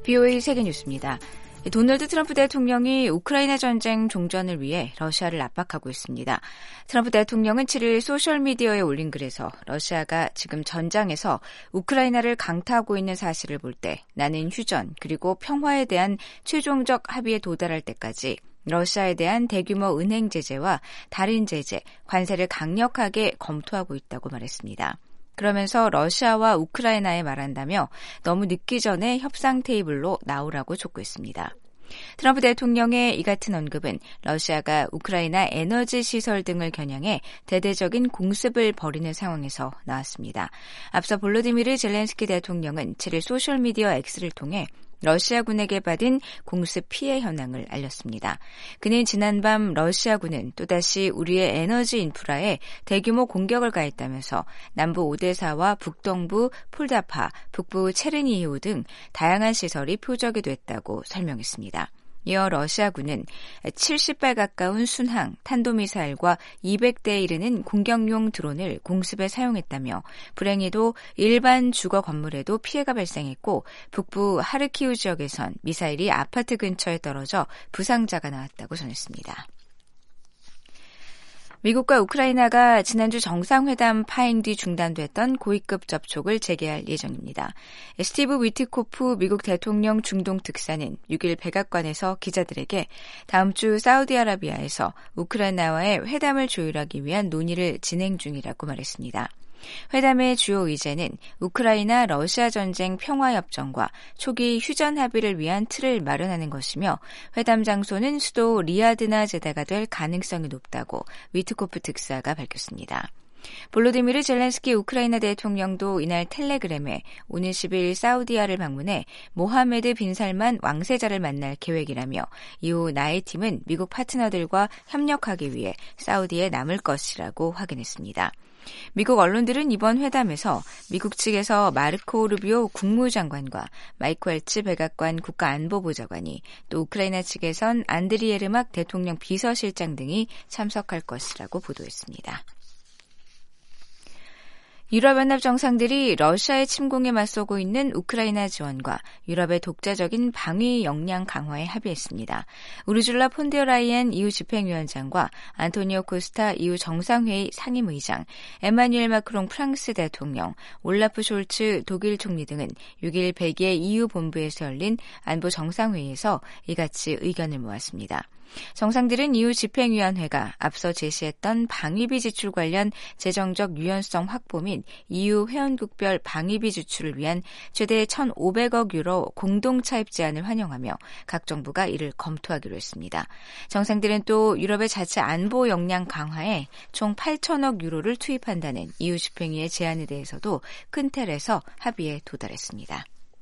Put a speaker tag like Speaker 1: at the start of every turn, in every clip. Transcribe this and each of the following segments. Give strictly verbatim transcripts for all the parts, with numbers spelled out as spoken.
Speaker 1: 비오에이 세계뉴스입니다. 도널드 트럼프 대통령이 우크라이나 전쟁 종전을 위해 러시아를 압박하고 있습니다. 트럼프 대통령은 칠일 소셜미디어에 올린 글에서 러시아가 지금 전장에서 우크라이나를 강타하고 있는 사실을 볼 때 나는 휴전 그리고 평화에 대한 최종적 합의에 도달할 때까지 러시아에 대한 대규모 은행 제재와 달인 제재, 관세를 강력하게 검토하고 있다고 말했습니다. 그러면서 러시아와 우크라이나에 말한다며 너무 늦기 전에 협상 테이블로 나오라고 촉구했습니다. 트럼프 대통령의 이 같은 언급은 러시아가 우크라이나 에너지 시설 등을 겨냥해 대대적인 공습을 벌이는 상황에서 나왔습니다. 앞서 볼로디미르 젤렌스키 대통령은 칠일 소셜미디어 X를 통해 러시아군에게 받은 공습 피해 현황을 알렸습니다. 그는 지난밤 러시아군은 또다시 우리의 에너지 인프라에 대규모 공격을 가했다면서 남부 오데사와 북동부 폴다파, 북부 체르니히우 등 다양한 시설이 표적이 됐다고 설명했습니다. 이어 러시아군은 칠십 발 가까운 순항, 탄도미사일과 이백 대에 이르는 공격용 드론을 공습에 사용했다며 불행히도 일반 주거 건물에도 피해가 발생했고 북부 하르키우 지역에선 미사일이 아파트 근처에 떨어져 부상자가 나왔다고 전했습니다. 미국과 우크라이나가 지난주 정상회담 파행 뒤 중단됐던 고위급 접촉을 재개할 예정입니다. 스티브 위트코프 미국 대통령 중동 특사는 육일 백악관에서 기자들에게 다음 주 사우디아라비아에서 우크라이나와의 회담을 조율하기 위한 논의를 진행 중이라고 말했습니다. 회담의 주요 의제는 우크라이나 러시아 전쟁 평화협정과 초기 휴전 합의를 위한 틀을 마련하는 것이며 회담 장소는 수도 리야드나 제다가 될 가능성이 높다고 위트코프 특사가 밝혔습니다. 볼로디미르 젤렌스키 우크라이나 대통령도 이날 텔레그램에 오는 십일 사우디아를 방문해 모하메드 빈 살만 왕세자를 만날 계획이라며 이후 나의 팀은 미국 파트너들과 협력하기 위해 사우디에 남을 것이라고 확인했습니다. 미국 언론들은 이번 회담에서 미국 측에서 마르코 루비오 국무장관과 마이크 왈츠 백악관 국가안보보좌관이 또 우크라이나 측에선 안드리 예르막 대통령 비서실장 등이 참석할 것이라고 보도했습니다. 유럽연합 정상들이 러시아의 침공에 맞서고 있는 우크라이나 지원과 유럽의 독자적인 방위 역량 강화에 합의했습니다. 우르줄라 폰데어라이엔 이유 집행위원장과 안토니오 코스타 이유 정상회의 상임의장, 에마뉴엘 마크롱 프랑스 대통령, 올라프 숄츠 독일 총리 등은 육일 벨기에 이유 본부에서 열린 안보 정상회의에서 이같이 의견을 모았습니다. 정상들은 이유 집행위원회가 앞서 제시했던 방위비 지출 관련 재정적 유연성 확보 및 이유 회원국별 방위비 지출을 위한 최대 천오백억 유로 공동 차입 제안을 환영하며 각 정부가 이를 검토하기로 했습니다. 정상들은 또 유럽의 자체 안보 역량 강화에 총 팔천억 유로를 투입한다는 이유 집행위의 제안에 대해서도 큰 틀에서 합의에 도달했습니다.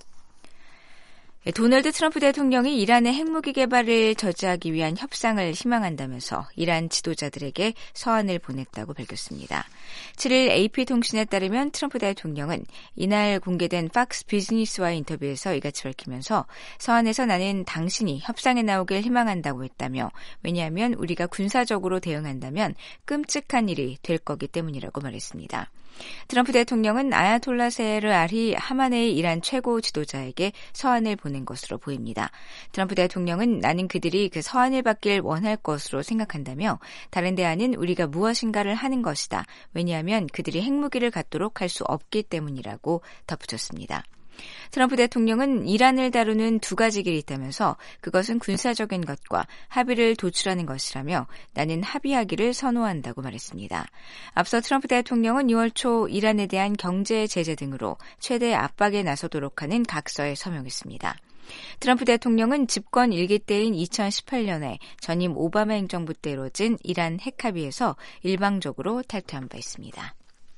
Speaker 1: 도널드 트럼프 대통령이 이란의 핵무기 개발을 저지하기 위한 협상을 희망한다면서 이란 지도자들에게 서한을 보냈다고 밝혔습니다. 칠일 에이피통신에 따르면 트럼프 대통령은 이날 공개된 팍스 비즈니스와의 인터뷰에서 이같이 밝히면서 서한에서 나는 당신이 협상에 나오길 희망한다고 했다며 왜냐하면 우리가 군사적으로 대응한다면 끔찍한 일이 될 거기 때문이라고 말했습니다. 트럼프 대통령은 아야톨라 세르 알이 하마네이 이란 최고 지도자에게 서한을 보낸 것으로 보입니다. 트럼프 대통령은 나는 그들이 그 서한을 받길 원할 것으로 생각한다며 다른 대안은 우리가 무엇인가를 하는 것이다. 왜냐하면 그들이 핵무기를 갖도록 할 수 없기 때문이라고 덧붙였습니다. 트럼프 대통령은 이란을 다루는 두 가지 길이 있다면서 그것은 군사적인 것과 합의를 도출하는 것이라며 나는 합의하기를 선호한다고 말했습니다. 앞서 트럼프 대통령은 이월 초 이란에 대한 경제 제재 등으로 최대 압박에 나서도록 하는 각서에 서명했습니다. 트럼프 대통령은 집권 일기 때인 이천십팔 년에 전임 오바마 행정부 때 이뤄진 이란 핵합의에서 일방적으로 탈퇴한 바 있습니다.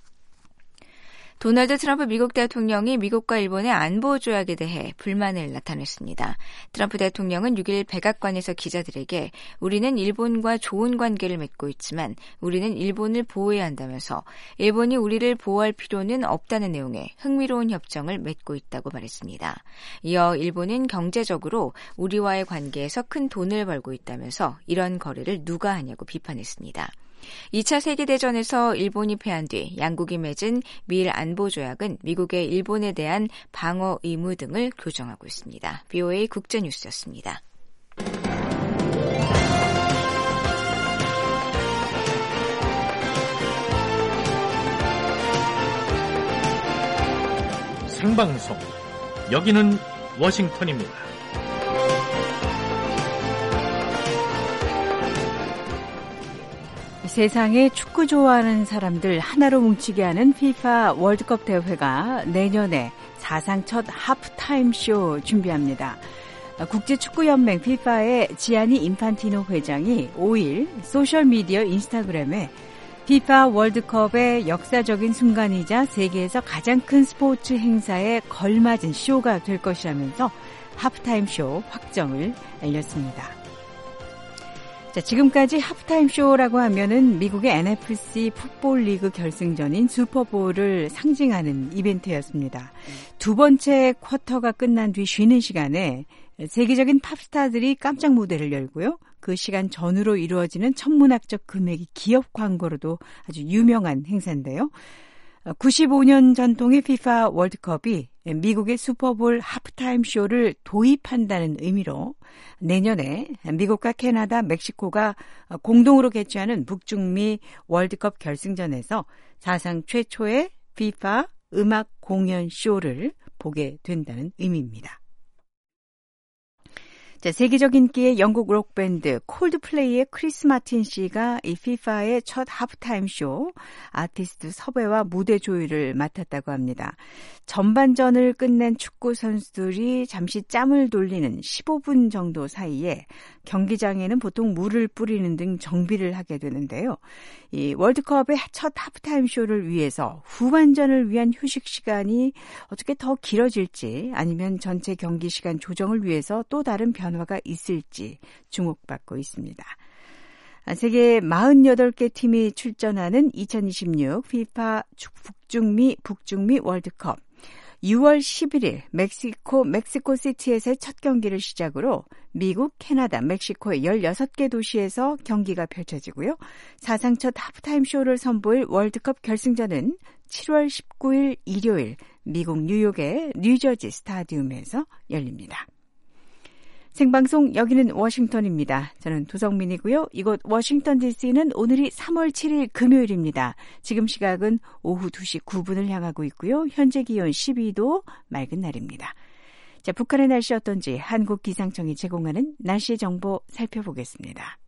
Speaker 1: 도널드 트럼프 미국 대통령이 미국과 일본의 안보 조약에 대해 불만을 나타냈습니다. 트럼프 대통령은 육일 백악관에서 기자들에게 우리는 일본과 좋은 관계를 맺고 있지만 우리는 일본을 보호해야 한다면서 일본이 우리를 보호할 필요는 없다는 내용의 흥미로운 협정을 맺고 있다고 말했습니다. 이어 일본은 경제적으로 우리와의 관계에서 큰 돈을 벌고 있다면서 이런 거래를 누가 하냐고 비판했습니다. 이 차 세계대전에서 일본이 패한 뒤 양국이 맺은 미일 안보조약은 미국의 일본에 대한 방어 의무 등을 교정하고 있습니다. 브이오에이 국제뉴스였습니다.
Speaker 2: 생방송, 여기는 워싱턴입니다.
Speaker 3: 세상에 축구 좋아하는 사람들 하나로 뭉치게 하는 피파 월드컵 대회가 내년에 사상 첫 하프타임 쇼 준비합니다. 국제축구연맹 피파의 지아니 인판티노 회장이 오일 소셜미디어 인스타그램에 피파 월드컵의 역사적인 순간이자 세계에서 가장 큰 스포츠 행사에 걸맞은 쇼가 될 것이라면서 하프타임 쇼 확정을 알렸습니다. 자, 지금까지 하프타임 쇼라고 하면은 미국의 엔에프씨 풋볼 리그 결승전인 슈퍼볼을 상징하는 이벤트였습니다. 두 번째 쿼터가 끝난 뒤 쉬는 시간에 세계적인 팝스타들이 깜짝 무대를 열고요. 그 시간 전후로 이루어지는 천문학적 금액이 기업 광고로도 아주 유명한 행사인데요. 구십오 년 전통의 피파 월드컵이 미국의 슈퍼볼 하프타임 쇼를 도입한다는 의미로 내년에 미국과 캐나다, 멕시코가 공동으로 개최하는 북중미 월드컵 결승전에서 사상 최초의 피파 음악 공연 쇼를 보게 된다는 의미입니다. 자, 세계적 인기의 영국 록밴드 콜드플레이의 크리스 마틴 씨가 이 피파의 첫 하프타임 쇼 아티스트 섭외와 무대 조율을 맡았다고 합니다. 전반전을 끝낸 축구 선수들이 잠시 짬을 돌리는 십오 분 정도 사이에 경기장에는 보통 물을 뿌리는 등 정비를 하게 되는데요. 이 월드컵의 첫 하프타임 쇼를 위해서 후반전을 위한 휴식 시간이 어떻게 더 길어질지 아니면 전체 경기 시간 조정을 위해서 또 다른 변화가 있을지 주목받고 있습니다. 세계 사십팔 개 팀이 출전하는 이천이십육 피파 북중미 북중미 월드컵 유월 십일일 멕시코 멕시코시티에서의 첫 경기를 시작으로 미국, 캐나다, 멕시코의 열여섯 개 도시에서 경기가 펼쳐지고요. 사상 첫 하프타임 쇼를 선보일 월드컵 결승전은 칠월 십구일 일요일 미국 뉴욕의 뉴저지 스타디움에서 열립니다. 생방송 여기는 워싱턴입니다. 저는 도성민이고요. 이곳 워싱턴 디씨는 오늘이 삼월 칠일 금요일입니다. 지금 시각은 오후 두 시 구 분을 향하고 있고요. 현재 기온 십이 도 맑은 날입니다. 자, 북한의 날씨 어떤지 한국기상청이 제공하는 날씨 정보 살펴보겠습니다.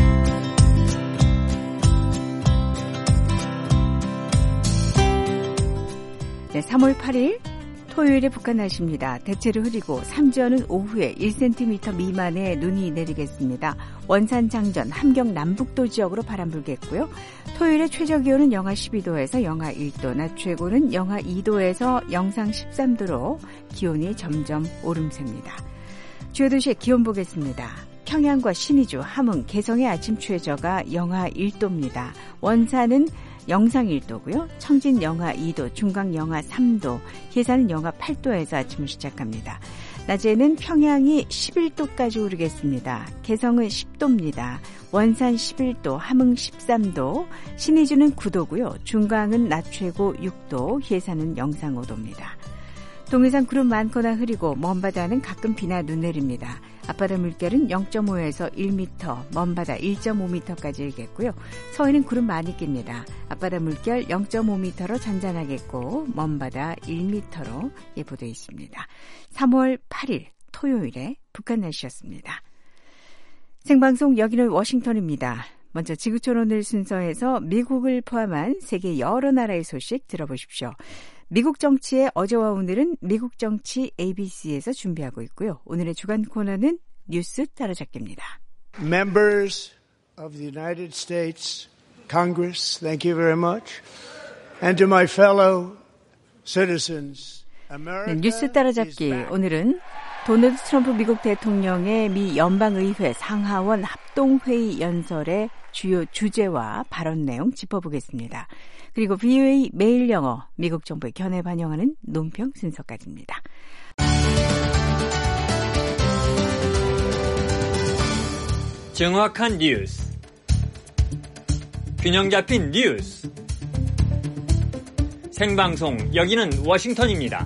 Speaker 3: 네, 삼월 팔일 토요일의 북한 날씨입니다. 대체로 흐리고 삼지어는 오후에 일 센티미터 미만의 눈이 내리겠습니다. 원산, 장전, 함경 남북도 지역으로 바람 불겠고요. 토요일의 최저기온은 영하 십이 도에서 영하 일 도, 낮 최고는 영하 이 도에서 영상 십삼 도로 기온이 점점 오름세입니다. 주요 도시의 기온 보겠습니다. 평양과 신의주, 함흥, 개성의 아침 최저가 영하 일 도입니다. 원산은 영상 일 도고요. 청진 영하 이 도, 중강 영하 삼 도, 해산은 영하 팔 도에서 아침을 시작합니다. 낮에는 평양이 십일 도까지 오르겠습니다. 개성은 십 도입니다. 원산 십일 도, 함흥 십삼 도, 신의주는 구 도고요. 중강은 낮 최고 육 도, 해산은 영상 오 도입니다. 동해상 구름 많거나 흐리고 먼바다는 가끔 비나 눈 내립니다. 앞바다 물결은 영 점 오에서 일 미터, 먼바다 일 점 오 미터까지 일겠고요. 서해는 구름 많이 낍니다. 앞바다 물결 영 점 오 미터로 잔잔하겠고 먼바다 일 미터로 예보되어 있습니다. 삼월 팔일 토요일에 북한 날씨였습니다. 생방송 여기는 워싱턴입니다. 먼저 지구촌 오늘 순서에서 미국을 포함한 세계 여러 나라의 소식 들어보십시오. 미국 정치의 어제와 오늘은 미국 정치 에이비씨에서 준비하고 있고요. 오늘의 주간 코너는 뉴스 따라잡기입니다.
Speaker 4: Members of the United States Congress, thank you very much. And to my fellow citizens, America
Speaker 3: 네, 뉴스 따라잡기. 오늘은 도널드 트럼프 미국 대통령의 미 연방의회 상하원 합동회의 연설의 주요 주제와 발언 내용 짚어보겠습니다. 그리고 브이오에이 매일 영어, 미국 정부의 견해 반영하는 논평 순서까지입니다.
Speaker 5: 정확한 뉴스. 균형 잡힌 뉴스. 생방송, 여기는 워싱턴입니다.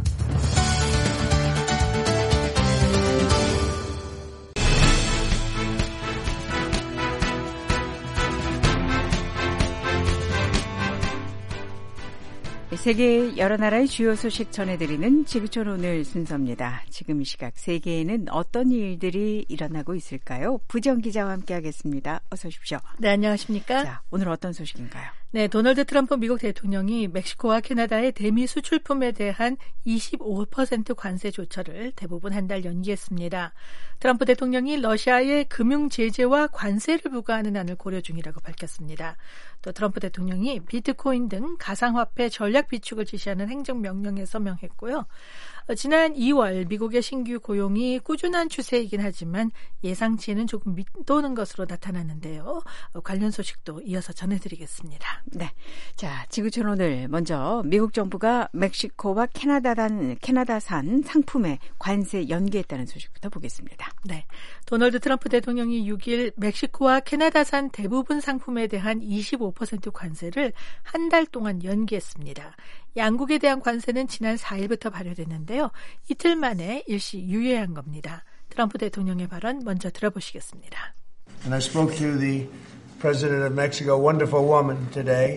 Speaker 3: 세계 여러 나라의 주요 소식 전해드리는 지구촌 오늘 순서입니다. 지금 이 시각 세계에는 어떤 일들이 일어나고 있을까요? 부정 기자와 함께하겠습니다. 어서 오십시오.
Speaker 6: 네, 안녕하십니까?
Speaker 3: 자, 오늘 어떤 소식인가요?
Speaker 6: 네, 도널드 트럼프 미국 대통령이 멕시코와 캐나다의 대미 수출품에 대한 이십오 퍼센트 관세 조처를 대부분 한 달 연기했습니다. 트럼프 대통령이 러시아의 금융 제재와 관세를 부과하는 안을 고려 중이라고 밝혔습니다. 또 트럼프 대통령이 비트코인 등 가상화폐 전략 비축을 지시하는 행정명령에 서명했고요. 지난 이월 미국의 신규 고용이 꾸준한 추세이긴 하지만 예상치에는 조금 밑도는 것으로 나타났는데요. 관련 소식도 이어서 전해드리겠습니다.
Speaker 3: 네, 자, 지구촌 오늘 먼저 미국 정부가 멕시코와 캐나다산, 캐나다산 상품에 관세 연기했다는 소식부터 보겠습니다.
Speaker 6: 네, 도널드 트럼프 대통령이 육 일 멕시코와 캐나다산 대부분 상품에 대한 이십오 퍼센트 관세를 한 달 동안 연기했습니다. 양국에 대한 관세는 지난 사 일부터 발효됐는데요. 이틀 만에 일시 유예한 겁니다. 트럼프 대통령의 발언 먼저 들어보시겠습니다.
Speaker 4: And I spoke to the President of Mexico, wonderful woman today,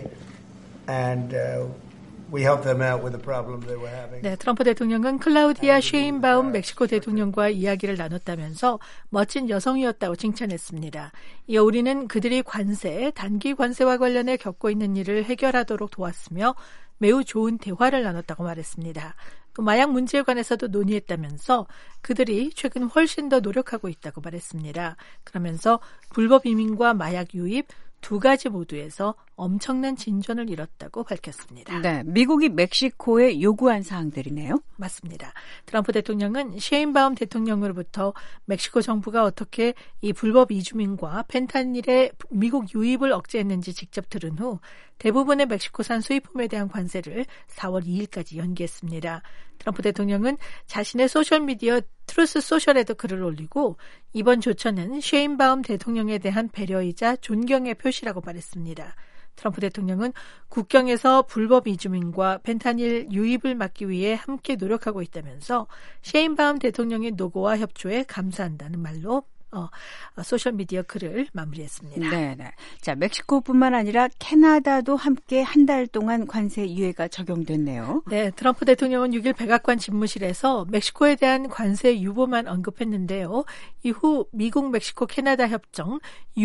Speaker 4: and uh, we helped them out with the problem they were having.
Speaker 6: 네, 트럼프 대통령은 클라우디아 쉐인바움 멕시코 대통령과 이야기를 나눴다면서 멋진 여성이었다고 칭찬했습니다. 이어 우리는 그들이 관세, 단기 관세와 관련해 겪고 있는 일을 해결하도록 도왔으며 매우 좋은 대화를 나눴다고 말했습니다. 또 마약 문제에 관해서도 논의했다면서 그들이 최근 훨씬 더 노력하고 있다고 말했습니다. 그러면서 불법 이민과 마약 유입 두 가지 모두에서 엄청난 진전을 이뤘다고 밝혔습니다.
Speaker 3: 네, 미국이 멕시코에 요구한 사항들이네요.
Speaker 6: 맞습니다. 트럼프 대통령은 쉐인바움 대통령으로부터 멕시코 정부가 어떻게 이 불법 이주민과 펜타닐의 미국 유입을 억제했는지 직접 들은 후 대부분의 멕시코산 수입품에 대한 관세를 사월 이일까지 연기했습니다. 트럼프 대통령은 자신의 소셜미디어 트루스 소셜에도 글을 올리고 이번 조처는 쉐인바움 대통령에 대한 배려이자 존경의 표시라고 말했습니다. 트럼프 대통령은 국경에서 불법 이주민과 펜타닐 유입을 막기 위해 함께 노력하고 있다면서 쉐인바움 대통령의 노고와 협조에 감사한다는 말로 어, 소셜미디어 글을 마무리했습니다.
Speaker 3: 네, 네. 자, 멕시코뿐만 아니라 캐나다도 함께 한 달 동안 관세 유예가 적용됐네요.
Speaker 6: 네, 트럼프 대통령은 육 일 백악관 집무실에서 멕시코에 대한 관세 유보만 언급했는데요. 이후 미국, 멕시코, 캐나다 협정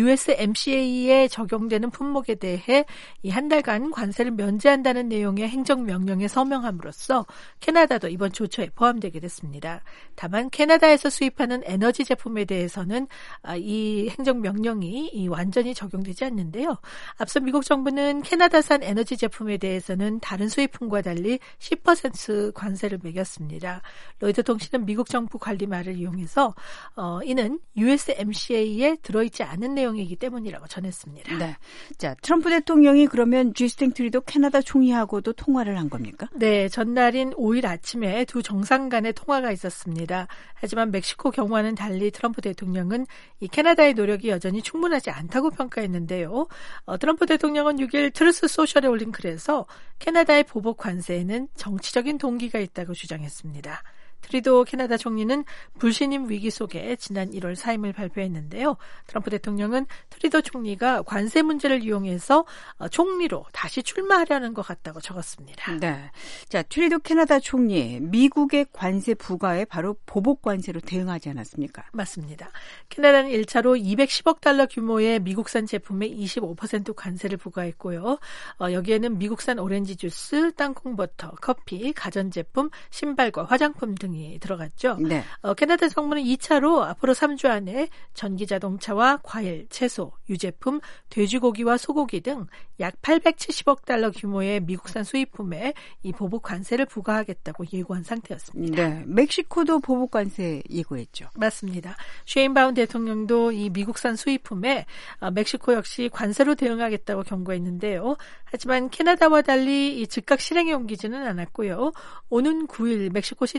Speaker 6: 유에스엠씨에이에 적용되는 품목에 대해 이 한 달간 관세를 면제한다는 내용의 행정명령에 서명함으로써 캐나다도 이번 조처에 포함되게 됐습니다. 다만 캐나다에서 수입하는 에너지 제품에 대해서는 이 행정명령이 완전히 적용되지 않는데요. 앞서 미국 정부는 캐나다산 에너지 제품에 대해서는 다른 수입품과 달리 십 퍼센트 관세를 매겼습니다. 로이터 통신은 미국 정부 관리말을 이용해서 어, 이는 유에스엠씨에이에 들어있지 않은 내용이기 때문이라고 전했습니다.
Speaker 3: 네, 자, 트럼프 대통령이 그러면 주스틴 트루도 캐나다 총리하고도 통화를 한 겁니까?
Speaker 6: 네, 전날인 오일 아침에 두 정상 간의 통화가 있었습니다. 하지만 멕시코 경우와는 달리 트럼프 대통령은 이 캐나다의 노력이 여전히 충분하지 않다고 평가했는데요. 어, 트럼프 대통령은 육 일 트루스 소셜에 올린 글에서 캐나다의 보복 관세에는 정치적인 동기가 있다고 주장했습니다. 트리도 캐나다 총리는 불신임 위기 속에 지난 일월 사임을 발표했는데요. 트럼프 대통령은 트리도 총리가 관세 문제를 이용해서 총리로 다시 출마하려는 것 같다고 적었습니다.
Speaker 3: 네, 자, 트리도 캐나다 총리, 미국의 관세 부과에 바로 보복 관세로 대응하지 않았습니까?
Speaker 6: 맞습니다. 캐나다는 일 차로 이백십억 달러 규모의 미국산 제품에 이십오 퍼센트 관세를 부과했고요. 어, 여기에는 미국산 오렌지 주스, 땅콩버터, 커피, 가전제품, 신발과 화장품 등 이 들어갔죠.
Speaker 3: 네.
Speaker 6: 어, 캐나다 정부는 이 차로 앞으로 삼 주 안에 전기자동차와 과일, 채소, 유제품, 돼지고기와 소고기 등 약 팔백칠십억 달러 규모의 미국산 수입품에 이 보복 관세를 부과하겠다고 예고한 상태였습니다.
Speaker 3: 네, 멕시코도 보복 관세 예고했죠.
Speaker 6: 맞습니다. 쉐인바움 대통령도 이 미국산 수입품에 어, 멕시코 역시 관세로 대응하겠다고 경고했는데요. 하지만 캐나다와 달리 이 즉각 실행에 옮기지는 않았고요. 오는 구 일 멕시코 시티에서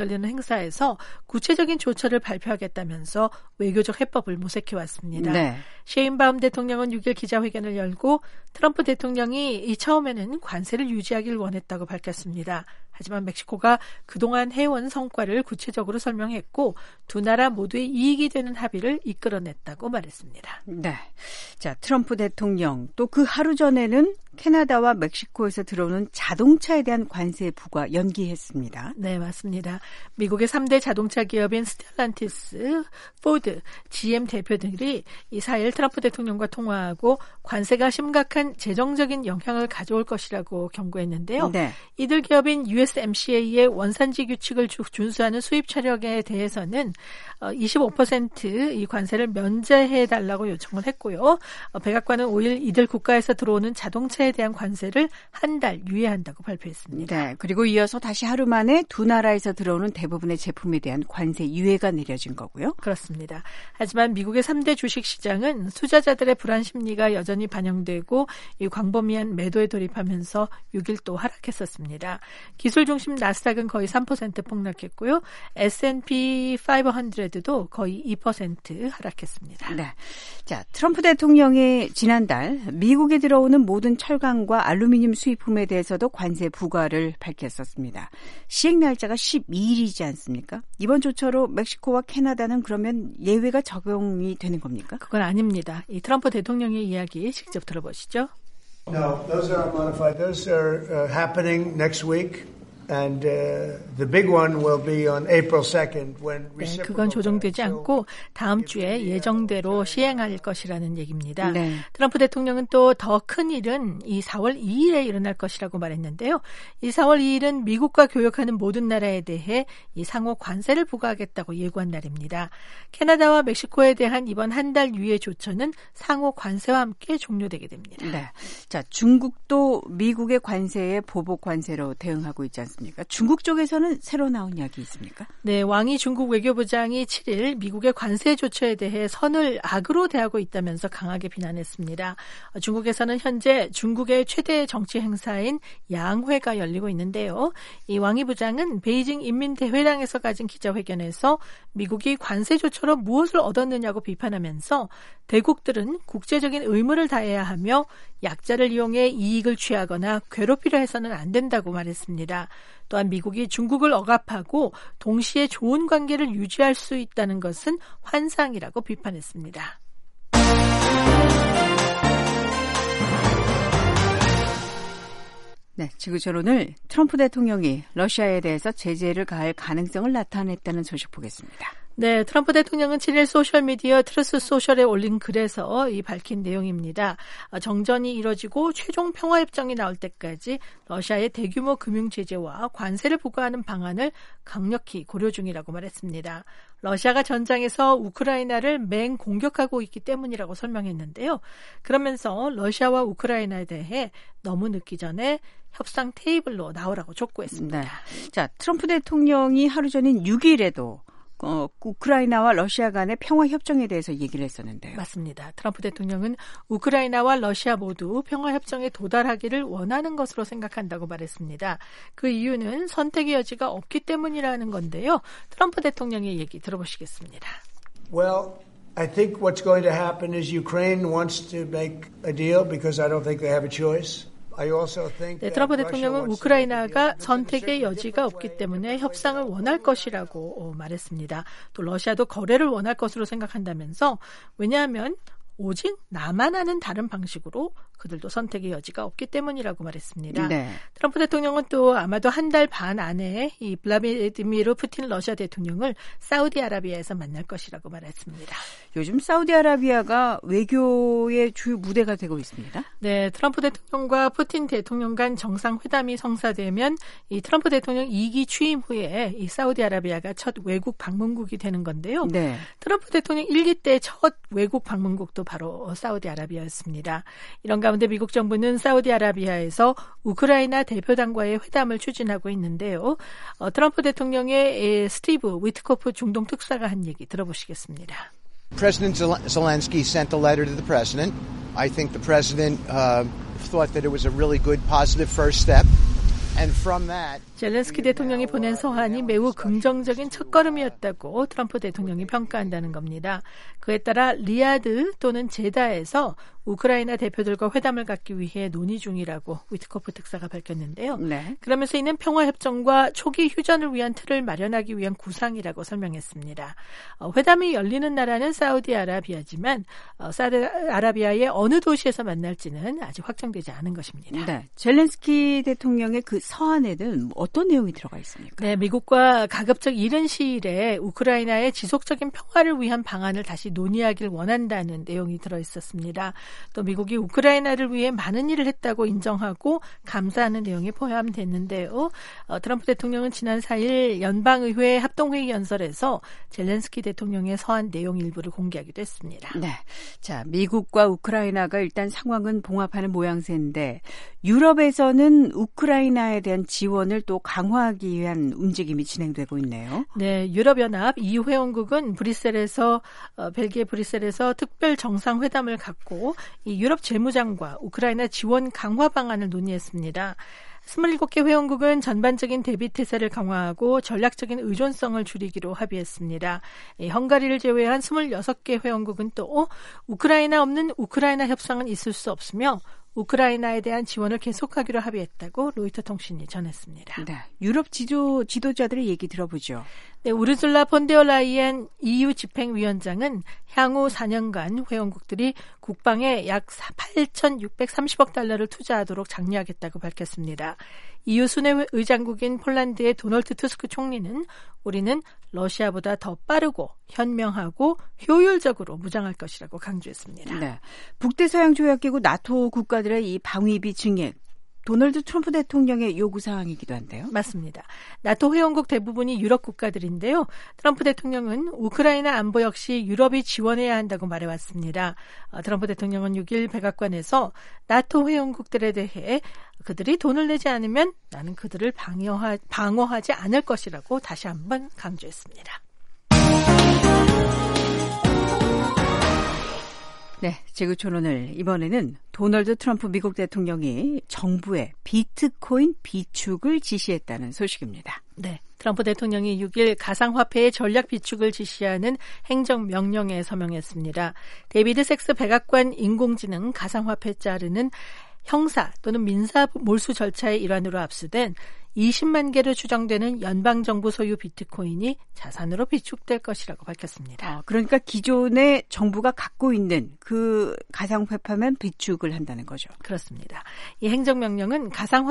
Speaker 6: 열리는 행사에서 구체적인 조처를 발표하겠다면서 외교적 해법을 모색해왔습니다. 네. 셰인바움 대통령은 육 일 기자회견을 열고 트럼프 대통령이 이 처음에는 관세를 유지하길 원했다고 밝혔습니다. 하지만 멕시코가 그동안 해온 성과를 구체적으로 설명했고 두 나라 모두의 이익이 되는 합의를 이끌어냈다고 말했습니다.
Speaker 3: 네, 자 트럼프 대통령 또 그 하루 전에는 캐나다와 멕시코에서 들어오는 자동차에 대한 관세 부과 연기했습니다.
Speaker 6: 네, 맞습니다. 미국의 삼 대 자동차 기업인 스텔란티스, 포드, 지엠 대표들이 이 사 일 트럼프 대통령과 통화하고 관세가 심각한 재정적인 영향을 가져올 것이라고 경고했는데요. 네. 이들 기업인 유에스엠씨에이의 원산지 규칙을 준수하는 수입 차량에 대해서는 이십오 퍼센트 이 관세를 면제해달라고 요청을 했고요. 백악관은 오 일 이들 국가에서 들어오는 자동차에 대한 관세를 한 달 유예한다고 발표했습니다.
Speaker 3: 네, 그리고 이어서 다시 하루 만에 두 나라에서 들어오는 대부분의 제품에 대한 관세 유예가 내려진 거고요.
Speaker 6: 그렇습니다. 하지만 미국의 삼 대 주식시장은 투자자들의 불안 심리가 여전히 반영되고 이 광범위한 매도에 돌입하면서 육 일 또 하락했었습니다. 기술 중심 나스닥은 거의 삼 퍼센트 폭락했고요. 에스 앤 피 오백도 거의 이 퍼센트 하락했습니다.
Speaker 3: 네. 자, 트럼프 대통령이 지난달 미국에 들어오는 모든 철강과 알루미늄 수입품에 대해서도 관세 부과를 밝혔었습니다. 시행 날짜가 십이 일이지 않습니까? 이번 조처로 멕시코와 캐나다는 그러면 예외가 적용이 되는 겁니까?
Speaker 6: 그건 아닙니다. 이 트럼프 대통령의 이야기 직접 들어보시죠.
Speaker 4: No, those are unmodified. Those are uh, happening next week. And uh, the big one will be on April second when
Speaker 6: 네, 그건 조정되지 않고 다음 주에 예정대로 시행할 것이라는 얘기입니다. 네. 트럼프 대통령은 또 더 큰 일은 이 사월 이일에 일어날 것이라고 말했는데요. 이 사월 이일은 미국과 교역하는 모든 나라에 대해 이 상호 관세를 부과하겠다고 예고한 날입니다. 캐나다와 멕시코에 대한 이번 한 달 유예 조처는 상호 관세와 함께 종료되게 됩니다.
Speaker 3: 네. 자, 중국도 미국의 관세에 보복 관세로 대응하고 있지 않습니까? 중국 쪽에서는 새로 나온 이야기 있습니까?
Speaker 6: 네, 왕이 중국 외교부장이 칠 일 미국의 관세 조처에 대해 선을 악으로 대하고 있다면서 강하게 비난했습니다. 중국에서는 현재 중국의 최대 정치 행사인 양회가 열리고 있는데요. 이 왕이 부장은 베이징 인민대회당에서 가진 기자회견에서 미국이 관세 조처로 무엇을 얻었느냐고 비판하면서 대국들은 국제적인 의무를 다해야 하며 약자를 이용해 이익을 취하거나 괴롭히려 해서는 안 된다고 말했습니다. 또한 미국이 중국을 억압하고 동시에 좋은 관계를 유지할 수 있다는 것은 환상이라고 비판했습니다.
Speaker 3: 네, 지구촌 오늘 트럼프 대통령이 러시아에 대해서 제재를 가할 가능성을 나타냈다는 소식 보겠습니다.
Speaker 6: 네, 트럼프 대통령은 칠 일 소셜미디어 트루스 소셜에 올린 글에서 이 밝힌 내용입니다. 정전이 이뤄지고 최종 평화협정이 나올 때까지 러시아의 대규모 금융 제재와 관세를 부과하는 방안을 강력히 고려 중이라고 말했습니다. 러시아가 전장에서 우크라이나를 맹 공격하고 있기 때문이라고 설명했는데요. 그러면서 러시아와 우크라이나에 대해 너무 늦기 전에 협상 테이블로 나오라고 촉구했습니다.
Speaker 3: 네. 자, 트럼프 대통령이 하루 전인 육 일에도 어, 우크라이나와 러시아 간의 평화협정에 대해서 얘기를 했었는데요.
Speaker 6: 맞습니다. 트럼프 대통령은 우크라이나와 러시아 모두 평화협정에 도달하기를 원하는 것으로 생각한다고 말했습니다. 그 이유는 선택의 여지가 없기 때문이라는 건데요. 트럼프 대통령의 얘기 들어보시겠습니다.
Speaker 4: Well, I think what's going to happen is Ukraine wants to make a deal because I don't think they have a choice.
Speaker 6: 네, 트럼프 대통령은 우크라이나가 선택의 여지가 없기 때문에 협상을 원할 것이라고 말했습니다. 또 러시아도 거래를 원할 것으로 생각한다면서 왜냐하면 오직 나만 아는 다른 방식으로 그들도 선택의 여지가 없기 때문이라고 말했습니다. 네. 트럼프 대통령은 또 아마도 한 달 반 안에 이 블라디미르 푸틴 러시아 대통령을 사우디아라비아에서 만날 것이라고 말했습니다.
Speaker 3: 요즘 사우디아라비아가 외교의 주요 무대가 되고 있습니다.
Speaker 6: 네, 트럼프 대통령과 푸틴 대통령 간 정상회담이 성사되면 이 트럼프 대통령 이 기 취임 후에 이 사우디아라비아가 첫 외국 방문국이 되는 건데요. 네. 트럼프 대통령 일 기 때 첫 외국 방문국도 바로 사우디아라비아였습니다. 이런 가운데 미국 정부는 사우디아라비아에서 우크라이나 대표단과의 회담을 추진하고 있는데요. 어, 트럼프 대통령의 스티브 위트코프 중동 특사가 한 얘기 들어보시겠습니다.
Speaker 7: President Zelensky sent a letter to the president. I think the president uh, thought that it was a really good positive first step. And from that
Speaker 6: 젤렌스키 대통령이 보낸 서한이 매우 긍정적인 첫걸음이었다고 트럼프 대통령이 평가한다는 겁니다. 그에 따라 리야드 또는 제다에서 우크라이나 대표들과 회담을 갖기 위해 논의 중이라고 위트코프 특사가 밝혔는데요. 네. 그러면서 이는 평화협정과 초기 휴전을 위한 틀을 마련하기 위한 구상이라고 설명했습니다. 어, 회담이 열리는 나라는 사우디아라비아지만 어, 사우디아라비아의 어느 도시에서 만날지는 아직 확정되지 않은 것입니다.
Speaker 3: 네. 젤렌스키 대통령의 그 서한에는 어떤 내용이 들어가 있습니까?
Speaker 6: 네, 미국과 가급적 이른 시일에 우크라이나의 지속적인 평화를 위한 방안을 다시 논의하길 원한다는 내용이 들어있었습니다. 또 미국이 우크라이나를 위해 많은 일을 했다고 인정하고 감사하는 내용이 포함됐는데요. 어, 트럼프 대통령은 지난 사 일 연방의회 합동회의 연설에서 젤렌스키 대통령의 서한 내용 일부를 공개하기도 했습니다.
Speaker 3: 네, 자 미국과 우크라이나가 일단 상황은 봉합하는 모양새인데 유럽에서는 우크라이나에 대한 지원을 또 강화하기 위한 움직임이 진행되고 있네요.
Speaker 6: 네, 유럽연합 이유 회원국은 브뤼셀에서 어, 벨기에 브뤼셀에서 특별 정상회담을 갖고 이 유럽 재무장과 우크라이나 지원 강화 방안을 논의했습니다. 스물일곱 개 회원국은 전반적인 대비 태세를 강화하고 전략적인 의존성을 줄이기로 합의했습니다. 이 헝가리를 제외한 스물여섯 개 회원국은 또 우크라이나 없는 우크라이나 협상은 있을 수 없으며 우크라이나에 대한 지원을 계속하기로 합의했다고 로이터 통신이 전했습니다.
Speaker 3: 네, 유럽 지도, 지도자들의 얘기 들어보죠.
Speaker 6: 네, 우르줄라 폰데어라이엔 이유 집행위원장은 향후 사 년간 회원국들이 국방에 약 팔천육백삼십억 달러를 투자하도록 장려하겠다고 밝혔습니다. 이유 순회 의장국인 폴란드의 도널드 투스크 총리는 우리는 러시아보다 더 빠르고 현명하고 효율적으로 무장할 것이라고 강조했습니다.
Speaker 3: 네, 북대서양조약기구 나토 국가들의 이 방위비 증액, 도널드 트럼프 대통령의 요구사항이기도 한데요.
Speaker 6: 맞습니다. 나토 회원국 대부분이 유럽 국가들인데요. 트럼프 대통령은 우크라이나 안보 역시 유럽이 지원해야 한다고 말해왔습니다. 트럼프 대통령은 육 일 백악관에서 나토 회원국들에 대해 그들이 돈을 내지 않으면 나는 그들을 방어하, 방어하지 않을 것이라고 다시 한번 강조했습니다.
Speaker 3: 네, 지구촌오늘 이번에는 도널드 트럼프 미국 대통령이 정부에 비트코인 비축을 지시했다는 소식입니다.
Speaker 6: 네, 트럼프 대통령이 육 일 가상화폐의 전략 비축을 지시하는 행정명령에 서명했습니다. 데이비드 섹스 백악관 인공지능 가상화폐 자르는 형사 또는 민사 몰수 절차의 일환으로 압수된 이십만 개로 추정되는 연방정부 소유 비트코인이 자산으로 비축될 것이라고 밝혔습니다.
Speaker 3: 아, 그러니까 기존에 정부가 갖고 있는 그 가상화폐만 비축을 한다는 거죠.
Speaker 6: 그렇습니다. 이 행정명령은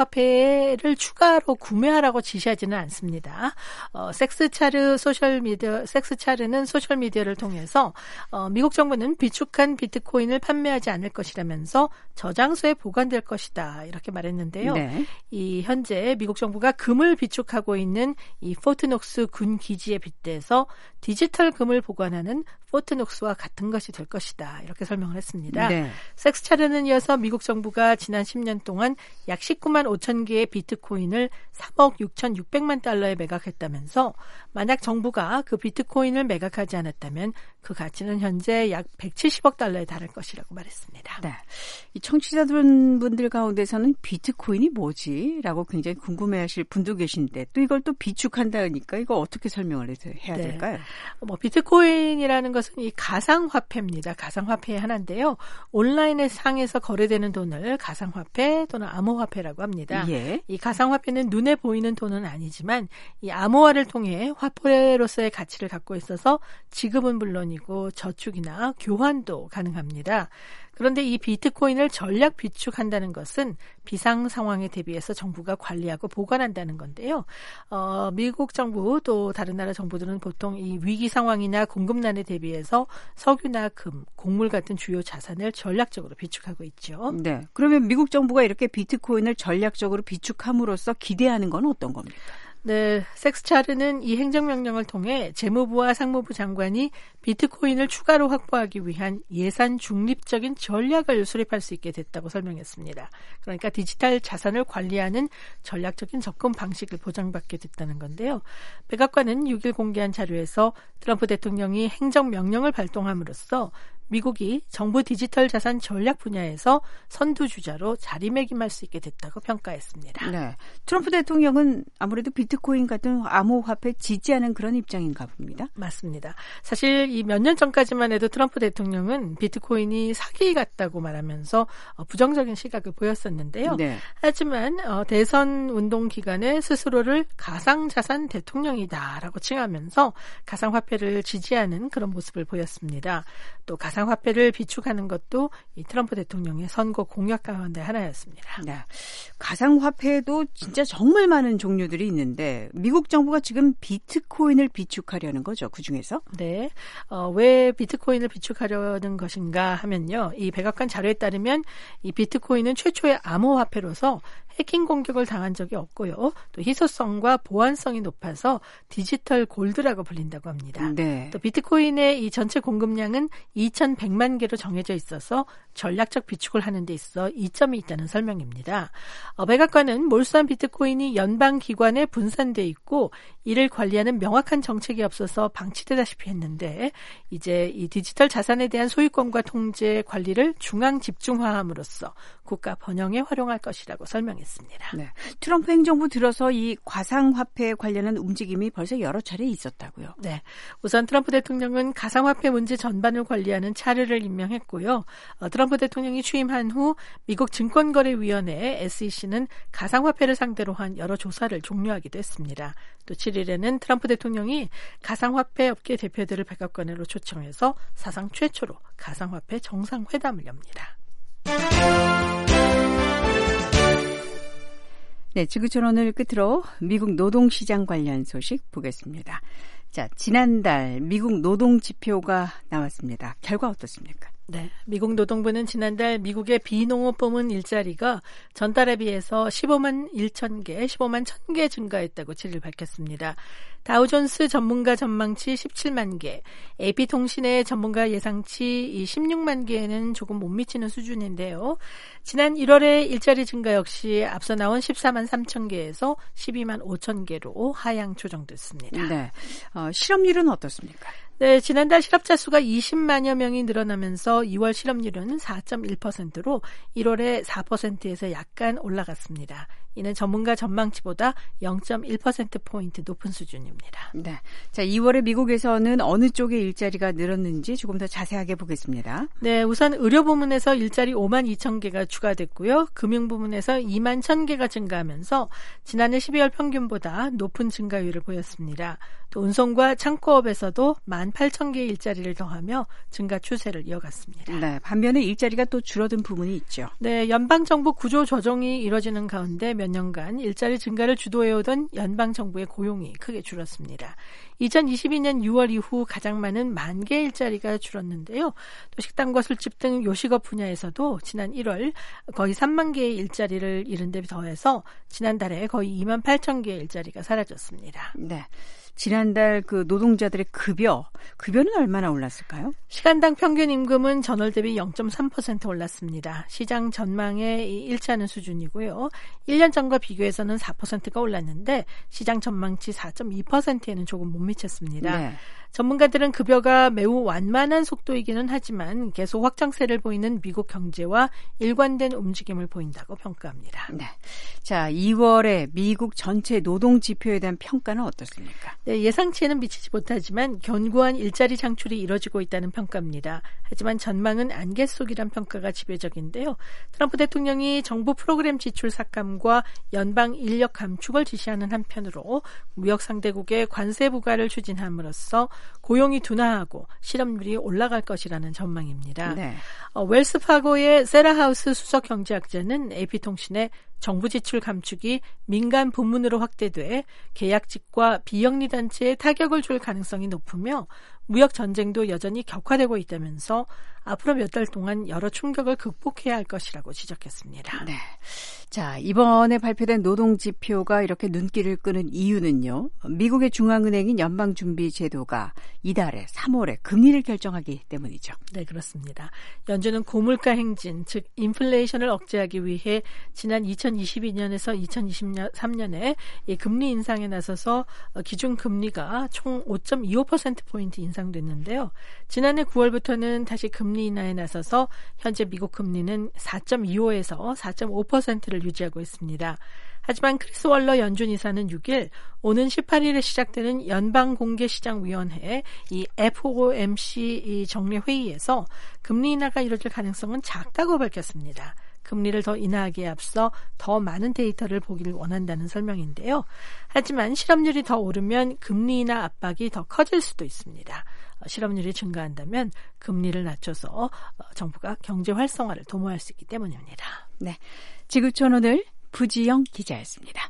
Speaker 6: 가상화폐를 추가로 구매하라고 지시하지는 않습니다. 어, 섹스차르 소셜미디어, 섹스차르는 소셜미디어를 통해서 어, 미국 정부는 비축한 비트코인을 판매하지 않을 것이라면서 저장소에 보관될 것이다 이렇게 말했는데요. 네. 이 현재 미국 정부 정부가 금을 비축하고 있는 이 포트녹스 군 기지에 빗대서 디지털 금을 보관하는 포트녹스와 같은 것이 될 것이다. 이렇게 설명을 했습니다. 네. 섹스차르는 이어서 미국 정부가 지난 십 년 동안 약 십구만 오천 개의 비트코인을 삼억 육천육백만 달러에 매각했다면서 만약 정부가 그 비트코인을 매각하지 않았다면 그 가치는 현재 약 백칠십억 달러에 달할 것이라고 말했습니다.
Speaker 3: 네. 이 청취자분들 가운데서는 비트코인이 뭐지? 라고 굉장히 궁금해하실 분도 계신데 또 이걸 또 비축한다니까 이거 어떻게 설명을 해야 네. 될까요?
Speaker 6: 뭐 비트코인이라는 것은 이 가상화폐입니다. 가상화폐의 하나인데요. 온라인의 상에서 거래되는 돈을 가상화폐 또는 암호화폐라고 합니다. 예. 이 가상화폐는 눈에 보이는 돈은 아니지만 이 암호화를 통해 화폐로서의 가치를 갖고 있어서 지급은 물론이고 저축이나 교환도 가능합니다. 그런데 이 비트코인을 전략 비축한다는 것은 비상 상황에 대비해서 정부가 관리하고 보관한다는 건데요. 어, 미국 정부 또 다른 나라 정부들은 보통 이 위기 상황이나 공급난에 대비해서 석유나 금, 곡물 같은 주요 자산을 전략적으로 비축하고 있죠.
Speaker 3: 네. 그러면 미국 정부가 이렇게 비트코인을 전략적으로 비축함으로써 기대하는 건 어떤 겁니까?
Speaker 6: 네, 섹스차르는 이 행정명령을 통해 재무부와 상무부 장관이 비트코인을 추가로 확보하기 위한 예산 중립적인 전략을 수립할 수 있게 됐다고 설명했습니다. 그러니까 디지털 자산을 관리하는 전략적인 접근 방식을 보장받게 됐다는 건데요. 백악관은 육 일 공개한 자료에서 트럼프 대통령이 행정명령을 발동함으로써 미국이 정부 디지털 자산 전략 분야에서 선두주자로 자리매김할 수 있게 됐다고 평가했습니다.
Speaker 3: 네, 트럼프 대통령은 아무래도 비트코인 같은 암호화폐 지지하는 그런 입장인가 봅니다.
Speaker 6: 맞습니다. 사실 이 몇 년 전까지만 해도 트럼프 대통령은 비트코인이 사기 같다고 말하면서 부정적인 시각을 보였었는데요. 네. 하지만 대선 운동 기간에 스스로를 가상자산 대통령이다라고 칭하면서 가상화폐를 지지하는 그런 모습을 보였습니다. 또 가상화폐를 비축하는 것도 이 트럼프 대통령의 선거 공약 가운데 하나였습니다.
Speaker 3: 네. 가상화폐도 진짜 정말 많은 종류들이 있는데 미국 정부가 지금 비트코인을 비축하려는 거죠, 그중에서?
Speaker 6: 네. 어, 왜 비트코인을 비축하려는 것인가 하면요. 이 백악관 자료에 따르면 이 비트코인은 최초의 암호화폐로서 해킹 공격을 당한 적이 없고요. 또 희소성과 보안성이 높아서 디지털 골드라고 불린다고 합니다.
Speaker 3: 네.
Speaker 6: 또 비트코인의 이 전체 공급량은 이천백만 개로 정해져 있어서 전략적 비축을 하는 데 있어 이점이 있다는 설명입니다. 어, 백악관은 몰수한 비트코인이 연방기관에 분산돼 있고 이를 관리하는 명확한 정책이 없어서 방치되다시피 했는데 이제 이 디지털 자산에 대한 소유권과 통제 관리를 중앙 집중화함으로써 국가 번영에 활용할 것이라고 설명했습니다.
Speaker 3: 네. 트럼프 행정부 들어서 이 가상화폐에 관련한 움직임이 벌써 여러 차례 있었다고요.
Speaker 6: 네. 우선 트럼프 대통령은 가상화폐 문제 전반을 관리하는 차르를 임명했고요. 어, 트럼프 대통령이 취임한 후 미국 증권거래위원회 에스이씨는 가상화폐를 상대로 한 여러 조사를 종료하기도 했습니다. 또 칠 일에는 트럼프 대통령이 가상화폐 업계 대표들을 백악관으로 초청해서 사상 최초로 가상화폐 정상회담을 엽니다.
Speaker 3: 네, 지구촌오늘 끝으로 미국 노동시장 관련 소식 보겠습니다. 자, 지난달 미국 노동지표가 나왔습니다. 결과 어떻습니까?
Speaker 6: 네, 미국 노동부는 지난달 미국의 비농업 부문 일자리가 전달에 비해서 십오만 천 개, 십오만 천 개 증가했다고 칠 일 밝혔습니다. 다우존스 전문가 전망치 십칠만 개, 에이피통신의 전문가 예상치 십육만 개에는 조금 못 미치는 수준인데요. 지난 일월의 일자리 증가 역시 앞서 나온 십사만 삼천 개에서 십이만 오천 개로 하향 조정됐습니다.
Speaker 3: 네, 어, 실업률은 어떻습니까?
Speaker 6: 네, 지난달 실업자 수가 이십만여 명이 늘어나면서 이월 실업률은 사 점 일 퍼센트로 일월에 사 퍼센트에서 약간 올라갔습니다. 이는 전문가 전망치보다 영 점 일 퍼센트포인트 높은 수준입니다.
Speaker 3: 네, 자, 이월에 미국에서는 어느 쪽의 일자리가 늘었는지 조금 더 자세하게 보겠습니다.
Speaker 6: 네, 우선 의료 부문에서 일자리 오만 이천 개가 추가됐고요. 금융 부문에서 이만 천 개가 증가하면서 지난해 십이월 평균보다 높은 증가율을 보였습니다. 또 운송과 창고업에서도 만 팔천 개의 일자리를 더하며 증가 추세를 이어갔습니다.
Speaker 3: 네, 반면에 일자리가 또 줄어든 부분이 있죠.
Speaker 6: 네, 연방정부 구조 조정이 이뤄지는 가운데 몇 년간 일자리 증가를 주도해오던 연방정부의 고용이 크게 줄었습니다. 이천이십이 년 유월 이후 가장 많은 만 개 일자리가 줄었는데요. 또 식당과 술집 등 요식업 분야에서도 지난 일월 거의 삼만 개의 일자리를 잃은 데 더해서 지난달에 거의 이만 팔천 개의 일자리가 사라졌습니다.
Speaker 3: 네. 지난달 그 노동자들의 급여, 급여는 얼마나 올랐을까요?
Speaker 6: 시간당 평균 임금은 전월 대비 영 점 삼 퍼센트 올랐습니다. 시장 전망에 일치하는 수준이고요. 일 년 전과 비교해서는 사 퍼센트가 올랐는데 시장 전망치 사 점 이 퍼센트에는 조금 못 미쳤습니다. 네. 전문가들은 급여가 매우 완만한 속도이기는 하지만 계속 확장세를 보이는 미국 경제와 일관된 움직임을 보인다고 평가합니다.
Speaker 3: 네. 자, 이월에 미국 전체 노동 지표에 대한 평가는 어떻습니까?
Speaker 6: 네, 예상치에는 미치지 못하지만 견고한 일자리 창출이 이뤄지고 있다는 평가입니다. 하지만 전망은 안개 속이란 평가가 지배적인데요. 트럼프 대통령이 정부 프로그램 지출 삭감과 연방 인력 감축을 지시하는 한편으로 무역 상대국의 관세 부과를 추진함으로써 고용이 둔화하고 실업률이 올라갈 것이라는 전망입니다. 네. 어, 웰스파고의 세라하우스 수석 경제학자는 에이피통신에 정부 지출 감축이 민간 부문으로 확대돼 계약직과 비영리 단체에 타격을 줄 가능성이 높으며 무역 전쟁도 여전히 격화되고 있다면서 앞으로 몇 달 동안 여러 충격을 극복해야 할 것이라고 지적했습니다.
Speaker 3: 네. 자, 이번에 발표된 노동지표가 이렇게 눈길을 끄는 이유는요. 미국의 중앙은행인 연방준비제도가 이달에 삼월에 금리를 결정하기 때문이죠.
Speaker 6: 네, 그렇습니다. 연준은 고물가 행진, 즉 인플레이션을 억제하기 위해 지난 이천이십이 년에서 이천이십삼 년에 이 금리 인상에 나서서 기준금리가 총 오 점 이오 퍼센트포인트 인상됐는데요. 지난해 구월부터는 다시 금리 인하에 나서서 현재 미국 금리는 사 점 이오에서 사 점 오 퍼센트를 유지하고 있습니다. 하지만 크리스 월러 연준 이사는 육 일 오는 십팔 일에 시작되는 연방공개시장위원회 이 에프오엠씨 정례 회의에서 금리 인하가 이뤄질 가능성은 작다고 밝혔습니다. 금리를 더 인하하기에 앞서 더 많은 데이터를 보기를 원한다는 설명인데요. 하지만 실업률이 더 오르면 금리 인하 압박이 더 커질 수도 있습니다. 실업률이 증가한다면 금리를 낮춰서 정부가 경제 활성화를 도모할 수 있기 때문입니다.
Speaker 3: 네, 지구촌 오늘 부지영 기자였습니다.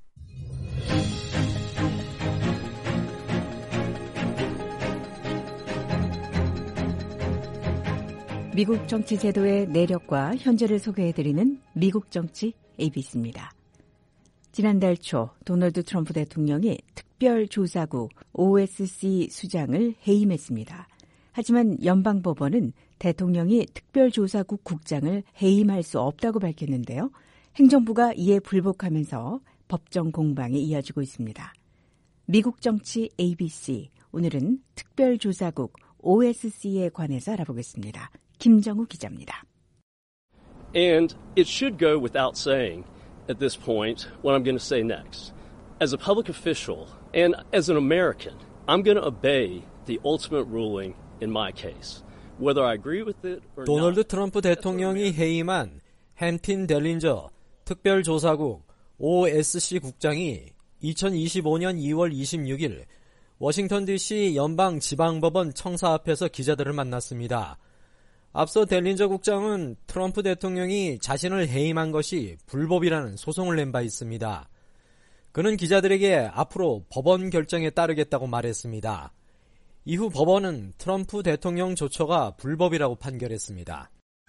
Speaker 3: 미국 정치 제도의 내력과 현재를 소개해드리는 미국 정치 에이비씨입니다. 지난달 초 도널드 트럼프 대통령이 특별조사국 오에스씨 수장을 해임했습니다. 하지만 연방법원은 대통령이 특별조사국 국장을 해임할 수 없다고 밝혔는데요. 행정부가 이에 불복하면서 법정 공방이 이어지고 있습니다. 미국 정치 에이비씨, 오늘은 특별조사국 오에스씨에 관해서 알아보겠습니다. 김정우 기자입니다.
Speaker 8: And it should go without saying at this point what I'm going to say next. As a public official and as an American, I'm going to obey the ultimate ruling in my case. Whether I agree with it or not.
Speaker 9: 도널드 트럼프 대통령이 해임한 햄틴 델린저 특별조사국 오에스씨 국장이 이천이십오 년 이월 이십육 일 워싱턴 디씨 연방지방법원 청사 앞에서 기자들을 만났습니다. 앞서 델린저 국장은 트럼프 대통령이 자신을 해임한 것이 불법이라는 소송을 낸 바 있습니다. 그는 기자들에게 앞으로 법원 결정에 따르겠다고 말했습니다. 이후 법원은 트럼프 대통령 조처가 불법이라고 판결했습니다.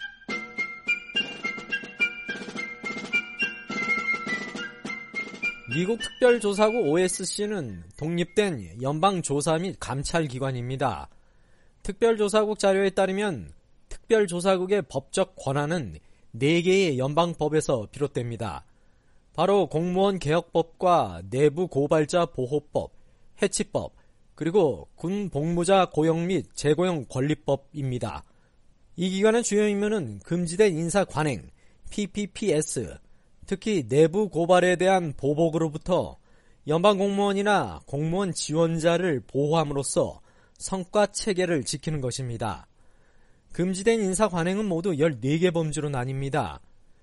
Speaker 9: 미국 특별조사국 오에스씨는 독립된 연방조사 및 감찰기관입니다. 특별조사국 자료에 따르면 특별조사국의 법적 권한은 네 개의 연방법에서 비롯됩니다. 바로 공무원 개혁법과 내부 고발자 보호법, 해치법, 그리고 군 복무자 고용 및 재고용 권리법입니다. 이 기관의 주요 임무는 금지된 인사 관행, 피피피에스, 특히 내부 고발에 대한 보복으로부터 연방 공무원이나 공무원 지원자를 보호함으로써 성과 체계를 지키는 것입니다. 금지된 인사 관행은 모두 열네 개 범주로 나뉩니다.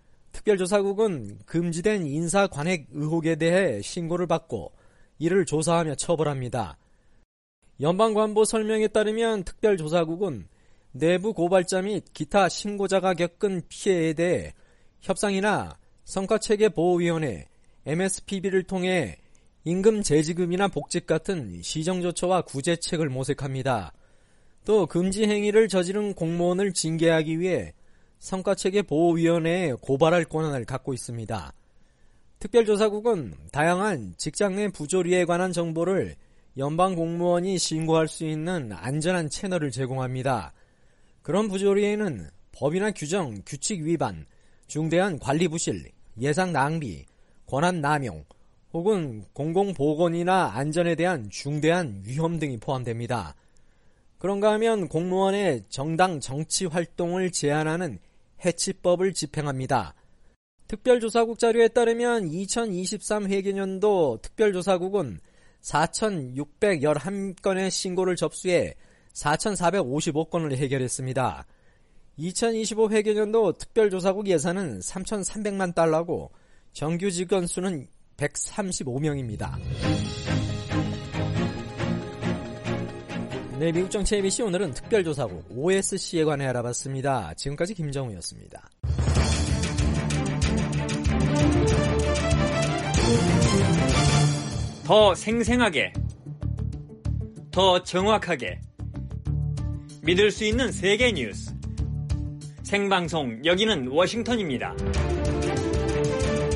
Speaker 9: 특별조사국은 금지된 인사 관행 의혹에 대해 신고를 받고 이를 조사하며 처벌합니다. 연방관보 설명에 따르면 특별조사국은 내부 고발자 및 기타 신고자가 겪은 피해에 대해 협상이나 성과체계보호위원회 엠에스피비를 통해 임금 재지급이나 복직 같은 시정조처와 구제책을 모색합니다. 또 금지 행위를 저지른 공무원을 징계하기 위해 성과체계보호위원회에 고발할 권한을 갖고 있습니다. 특별조사국은 다양한 직장 내 부조리에 관한 정보를 연방 공무원이 신고할 수 있는 안전한 채널을 제공합니다. 그런 부조리에는 법이나 규정, 규칙 위반, 중대한 관리 부실, 예상 낭비, 권한 남용, 혹은 공공보건이나 안전에 대한 중대한 위험 등이 포함됩니다. 그런가 하면 공무원의 정당 정치 활동을 제한하는 해치법을 집행합니다. 특별조사국 자료에 따르면 이천이십삼 회계년도 특별조사국은 사천육백십일 건의 신고를 접수해 사천사백오십오 건을 해결했습니다. 이천이십오 회계년도 특별조사국 예산은 삼천삼백만 달러고 정규 직원 수는 백삼십오 명입니다. 네, 미국 정치 에이비씨 오늘은 특별조사국 오에스씨에 관해 알아봤습니다. 지금까지 김정우였습니다.
Speaker 5: 더 생생하게, 더 정확하게 믿을 수 있는 세계 뉴스. 생방송 여기는 워싱턴입니다.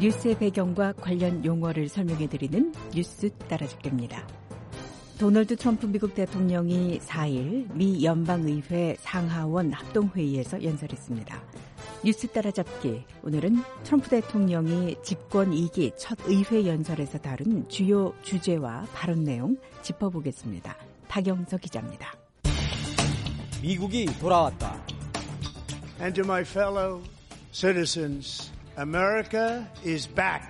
Speaker 3: 뉴스의 배경과 관련 용어를 설명해드리는 뉴스 따라잡기입니다. 도널드 트럼프 미국 대통령이 사 일 미 연방의회 상하원 합동회의에서 연설했습니다. 뉴스 따라잡기, 오늘은 트럼프 대통령이 집권 이 기 첫 의회 연설에서 다룬 주요 주제와 발언 내용 짚어보겠습니다. 박영석 기자입니다.
Speaker 9: 미국이 돌아왔다.
Speaker 4: And to my fellow citizens, America is back.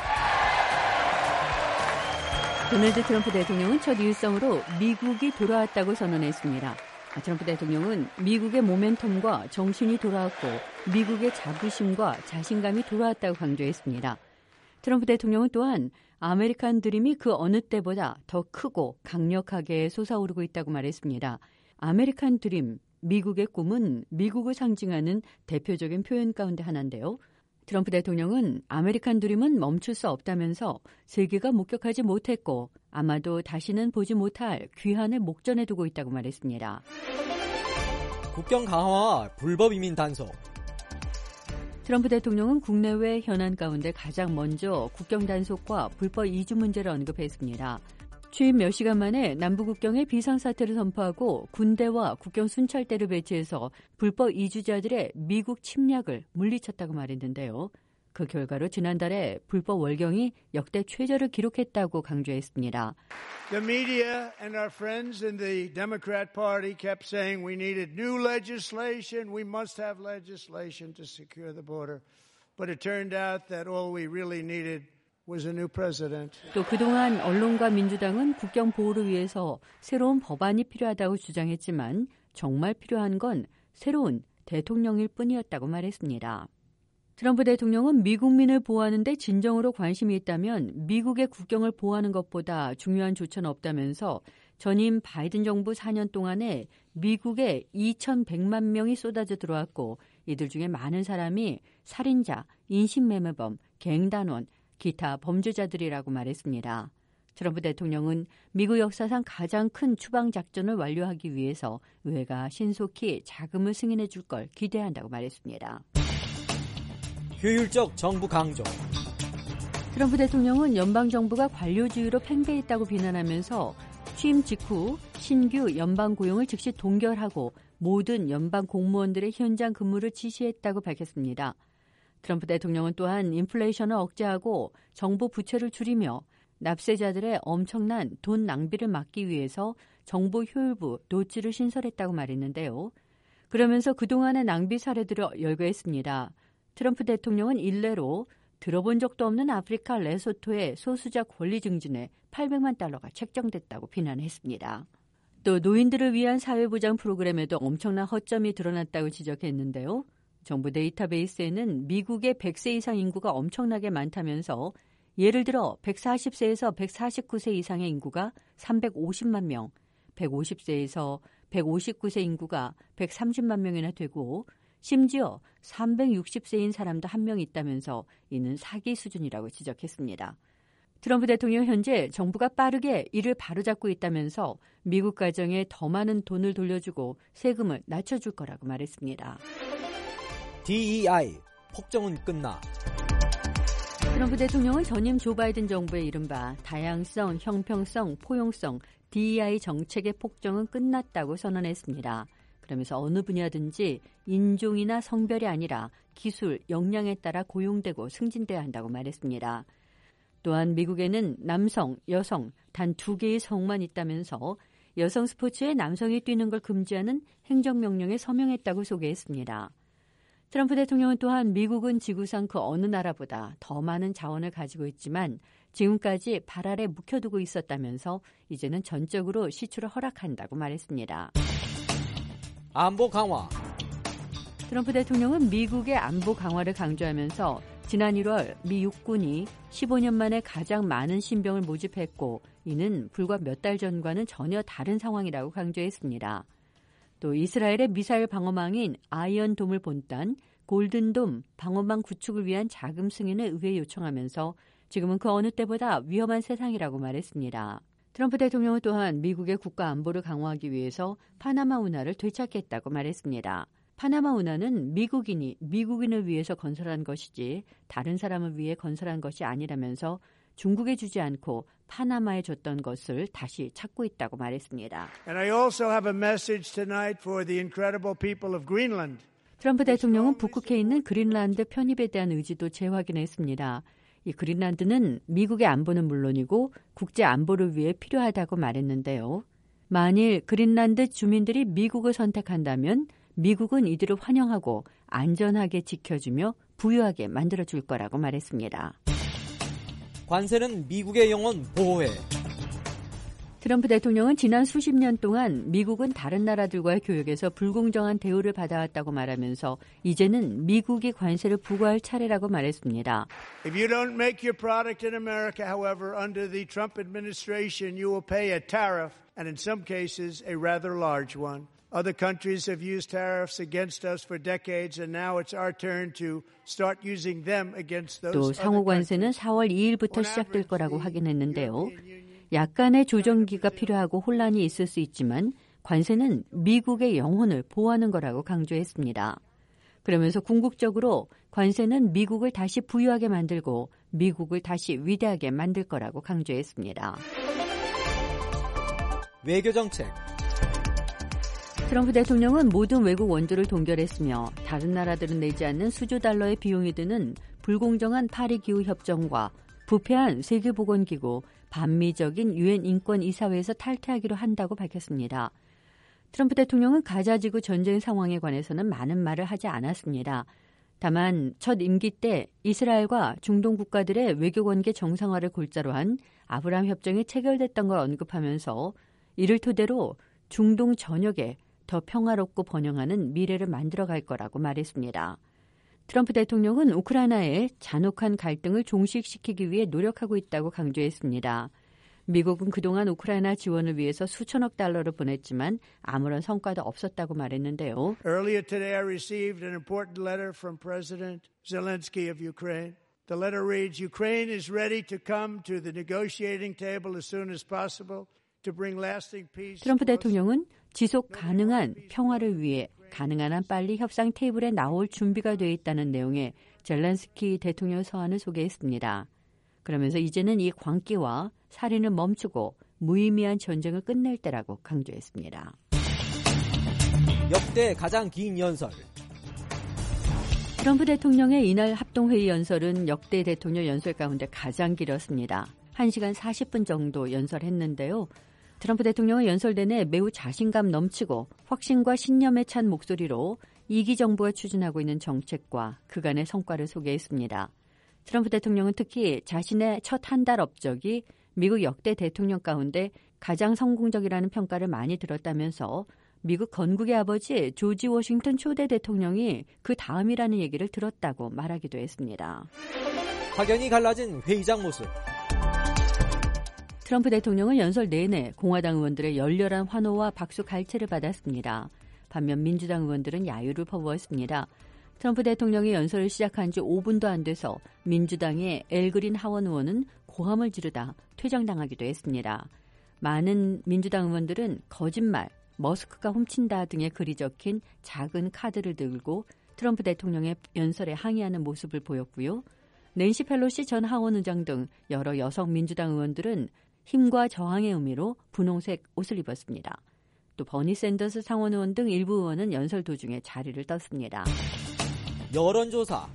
Speaker 10: 도널드 트럼프 대통령은 첫 일성으로 미국이 돌아왔다고 선언했습니다. 트럼프 대통령은 미국의 모멘텀과 정신이 돌아왔고 미국의 자부심과 자신감이 돌아왔다고 강조했습니다. 트럼프 대통령은 또한 아메리칸 드림이 그 어느 때보다 더 크고 강력하게 솟아오르고 있다고 말했습니다. 아메리칸 드림, 미국의 꿈은 미국을 상징하는 대표적인 표현 가운데 하나인데요. 트럼프 대통령은 아메리칸 드림은 멈출 수 없다면서 세계가 목격하지 못했고 아마도 다시는 보지 못할 귀환을 목전에 두고 있다고 말했습니다.
Speaker 9: 국경 강화와 불법 이민 단속.
Speaker 10: 트럼프 대통령은 국내외 현안 가운데 가장 먼저 국경 단속과 불법 이주 문제를 언급했습니다. 취임 몇 시간 만에 남부국경에 비상사태를 선포하고 군대와 국경 순찰대를 배치해서 불법 이주자들의 미국 침략을 물리쳤다고 말했는데요. 그 결과로 지난달에 불법 월경이 역대 최저를 기록했다고 강조했습니다.
Speaker 4: The media and our friends in the Democrat Party kept saying we needed new legislation, we must have legislation to secure the border. But it turned out that all we really needed was a new president.
Speaker 10: 또 그동안 언론과 민주당은 국경 보호를 위해서 새로운 법안이 필요하다고 주장했지만 정말 필요한 건 새로운 대통령일 뿐이었다고 말했습니다. 트럼프 대통령은 미국민을 보호하는 데 진정으로 관심이 있다면 미국의 국경을 보호하는 것보다 중요한 조처는 없다면서 전임 바이든 정부 사 년 동안에 미국에 이천백만 명이 쏟아져 들어왔고 이들 중에 많은 사람이 살인자, 인신매매범, 갱단원, 기타 범죄자들이라고 말했습니다. 트럼프 대통령은 미국 역사상 가장 큰 추방작전을 완료하기 위해서 의회가 신속히 자금을 승인해 줄 걸 기대한다고 말했습니다.
Speaker 9: 효율적 정부 강조.
Speaker 10: 트럼프 대통령은 연방정부가 관료주의로 팽배했다고 비난하면서 취임 직후 신규 연방 고용을 즉시 동결하고 모든 연방 공무원들의 현장 근무를 지시했다고 밝혔습니다. 트럼프 대통령은 또한 인플레이션을 억제하고 정부 부채를 줄이며 납세자들의 엄청난 돈 낭비를 막기 위해서 정부 효율부 노치를 신설했다고 말했는데요. 그러면서 그동안의 낭비 사례들을 열거했습니다. 트럼프 대통령은 일례로 들어본 적도 없는 아프리카 레소토의 소수자 권리 증진에 팔백만 달러가 책정됐다고 비난했습니다. 또 노인들을 위한 사회보장 프로그램에도 엄청난 허점이 드러났다고 지적했는데요. 정부 데이터베이스에는 미국의 백 세 이상 인구가 엄청나게 많다면서 예를 들어 백사십 세에서 백사십구 세 이상의 인구가 삼백오십만 명, 백오십 세에서 백오십구 세 인구가 백삼십만 명이나 되고 심지어 삼백육십 세인 사람도 한 명 있다면서 이는 사기 수준이라고 지적했습니다. 트럼프 대통령 현재 정부가 빠르게 이를 바로잡고 있다면서 미국 가정에 더 많은 돈을 돌려주고 세금을 낮춰줄 거라고 말했습니다.
Speaker 9: 디이아이, 폭정은 끝나.
Speaker 10: 트럼프 대통령은 전임 조 바이든 정부의 이른바 다양성, 형평성, 포용성, 디이아이 정책의 폭정은 끝났다고 선언했습니다. 그러면서 어느 분야든지 인종이나 성별이 아니라 기술, 역량에 따라 고용되고 승진돼야 한다고 말했습니다. 또한 미국에는 남성, 여성 단 두 개의 성만 있다면서 여성 스포츠에 남성이 뛰는 걸 금지하는 행정명령에 서명했다고 소개했습니다. 트럼프 대통령은 또한 미국은 지구상 그 어느 나라보다 더 많은 자원을 가지고 있지만 지금까지 발 아래 묵혀두고 있었다면서 이제는 전적으로 시출을 허락한다고 말했습니다.
Speaker 9: 안보 강화.
Speaker 10: 트럼프 대통령은 미국의 안보 강화를 강조하면서 지난 일월 미 육군이 십오 년 만에 가장 많은 신병을 모집했고 이는 불과 몇 달 전과는 전혀 다른 상황이라고 강조했습니다. 또 이스라엘의 미사일 방어망인 아이언돔을 본딴 골든돔 방어망 구축을 위한 자금 승인을 의회에 요청하면서 지금은 그 어느 때보다 위험한 세상이라고 말했습니다. 트럼프 대통령은 또한 미국의 국가 안보를 강화하기 위해서 파나마 운하를 되찾겠다고 말했습니다. 파나마 운하는 미국인이 미국인을 위해서 건설한 것이지 다른 사람을 위해 건설한 것이 아니라면서 중국에 주지 않고 파나마에 줬던 것을 다시 찾고 있다고 말했습니다.
Speaker 4: And I also have a message tonight for the incredible people of Greenland.
Speaker 10: 트럼프 대통령은 북극해 있는 그린란드 편입에 대한 의지도 재확인했습니다. 이 그린란드는 미국의 안보는 물론이고 국제 안보를 위해 필요하다고 말했는데요. 만일 그린란드 주민들이 미국을 선택한다면 미국은 이들을 환영하고 안전하게 지켜주며 부유하게 만들어줄 거라고 말했습니다.
Speaker 9: 관세는 미국의 영혼 보호해.
Speaker 10: 트럼프 대통령은 지난 수십 년 동안 미국은 다른 나라들과의 교역에서 불공정한 대우를 받아왔다고 말하면서 이제는 미국이 관세를 부과할 차례라고 말했습니다.
Speaker 4: If you don't make your product in America, however, under the Trump administration, you will pay a tariff, and in some cases, a rather large one. Other countries have used tariffs against us for decades, and now it's our turn to start using them against those.
Speaker 10: 또 상호 관세는 사월 이일부터 시작될 거라고 확인했는데요. 약간의 조정기가 필요하고 혼란이 있을 수 있지만 관세는 미국의 영혼을 보호하는 거라고 강조했습니다. 그러면서 궁극적으로 관세는 미국을 다시 부유하게 만들고 미국을 다시 위대하게 만들 거라고 강조했습니다.
Speaker 9: 외교정책.
Speaker 10: 트럼프 대통령은 모든 외국 원조를 동결했으며 다른 나라들은 내지 않는 수조 달러의 비용이 드는 불공정한 파리 기후 협정과 부패한 세계보건기구, 반미적인 유엔 인권이사회에서 탈퇴하기로 한다고 밝혔습니다. 트럼프 대통령은 가자지구 전쟁 상황에 관해서는 많은 말을 하지 않았습니다. 다만 첫 임기 때 이스라엘과 중동 국가들의 외교관계 정상화를 골자로 한 아브라함 협정이 체결됐던 걸 언급하면서 이를 토대로 중동 전역에 더 평화롭고 번영하는 미래를 만들어갈 거라고 말했습니다. 트럼프 대통령은 우크라이나의 잔혹한 갈등을 종식시키기 위해 노력하고 있다고 강조했습니다. 미국은 그동안 우크라이나 지원을 위해서 수천억 달러를 보냈지만 아무런 성과도 없었다고 말했는데요.
Speaker 4: Earlier today I received an important letter from President Zelensky of Ukraine. The letter reads, Ukraine is ready to come to the negotiating table as soon as possible to bring lasting peace.
Speaker 10: 트럼프 대통령은 지속 가능한 평화를 위해 가능한 한 빨리 협상 테이블에 나올 준비가 돼 있다는 내용의 젤렌스키 대통령 서한을 소개했습니다. 그러면서 이제는 이 광기와 살인을 멈추고 무의미한 전쟁을 끝낼 때라고 강조했습니다.
Speaker 9: 역대 가장 긴 연설.
Speaker 10: 트럼프 대통령의 이날 합동회의 연설은 역대 대통령 연설 가운데 가장 길었습니다. 한 시간 사십 분 정도 연설했는데요. 트럼프 대통령은 연설 내내 매우 자신감 넘치고 확신과 신념에 찬 목소리로 이기 정부가 추진하고 있는 정책과 그간의 성과를 소개했습니다. 트럼프 대통령은 특히 자신의 첫 한 달 업적이 미국 역대 대통령 가운데 가장 성공적이라는 평가를 많이 들었다면서 미국 건국의 아버지 조지 워싱턴 초대 대통령이 그 다음이라는 얘기를 들었다고 말하기도 했습니다.
Speaker 9: 확연히 갈라진 회의장 모습.
Speaker 10: 트럼프 대통령은 연설 내내 공화당 의원들의 열렬한 환호와 박수 갈채를 받았습니다. 반면 민주당 의원들은 야유를 퍼부었습니다. 트럼프 대통령이 연설을 시작한 지 오 분도 안 돼서 민주당의 엘그린 하원 의원은 고함을 지르다 퇴장당하기도 했습니다. 많은 민주당 의원들은 거짓말, 머스크가 훔친다 등의 글이 적힌 작은 카드를 들고 트럼프 대통령의 연설에 항의하는 모습을 보였고요. 낸시 펠로시 전 하원 의장 등 여러 여성 민주당 의원들은 힘과 저항의 의미로 분홍색 옷을 입었습니다. 또 버니 샌더스 상원 의원 등 일부 의원은 연설 도중에 자리를 떴습니다.
Speaker 9: 여론조사.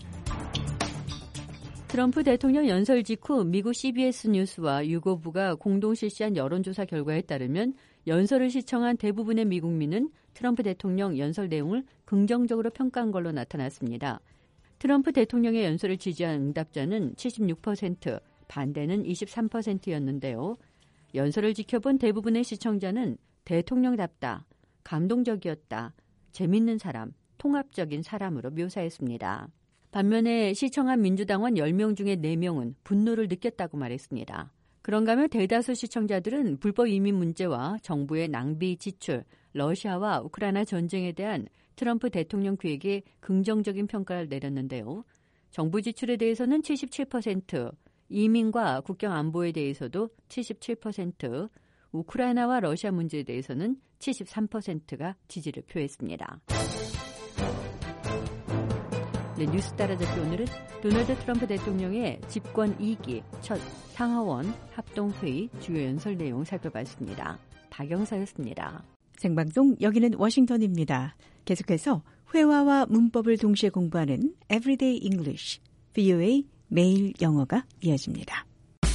Speaker 10: 트럼프 대통령 연설 직후 미국 씨비에스 뉴스와 유고부가 공동 실시한 여론조사 결과에 따르면 연설을 시청한 대부분의 미국민은 트럼프 대통령 연설 내용을 긍정적으로 평가한 걸로 나타났습니다. 트럼프 대통령의 연설을 지지한 응답자는 칠십육 퍼센트, 반대는 이십삼 퍼센트였는데요. 연설을 지켜본 대부분의 시청자는 대통령답다, 감동적이었다, 재밌는 사람, 통합적인 사람으로 묘사했습니다. 반면에 시청한 민주당원 열 명 중에 네 명은 분노를 느꼈다고 말했습니다. 그런가 하면 대다수 시청자들은 불법 이민 문제와 정부의 낭비 지출, 러시아와 우크라이나 전쟁에 대한 트럼프 대통령 계획에 긍정적인 평가를 내렸는데요. 정부 지출에 대해서는 칠십칠 퍼센트, 이민과 국경 안보에 대해서도 칠십칠 퍼센트, 우크라이나와 러시아 문제에 대해서는 칠십삼 퍼센트가 지지를 표했습니다. 네, 뉴스 따라잡기 오늘은 도널드 트럼프 대통령의 집권 이 기 첫 상하원 합동회의 주요 연설 내용 살펴봤습니다. 박영사였습니다.
Speaker 3: 생방송 여기는 워싱턴입니다. 계속해서 회화와 문법을 동시에 공부하는 Everyday English, 브이오에이 매일 영어가 이어집니다.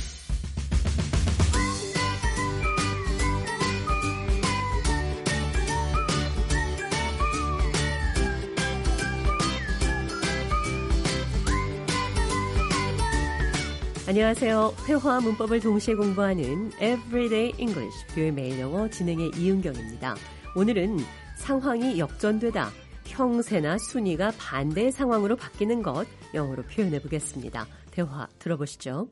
Speaker 11: 안녕하세요. 회화와 문법을 동시에 공부하는 Everyday English, 브이오에이 매일 영어 진행의 이은경입니다. 오늘은 상황이 역전되다, 형세나 순위가 반대의 상황으로 바뀌는 것 영어로 표현해 보겠습니다. 대화 들어보시죠.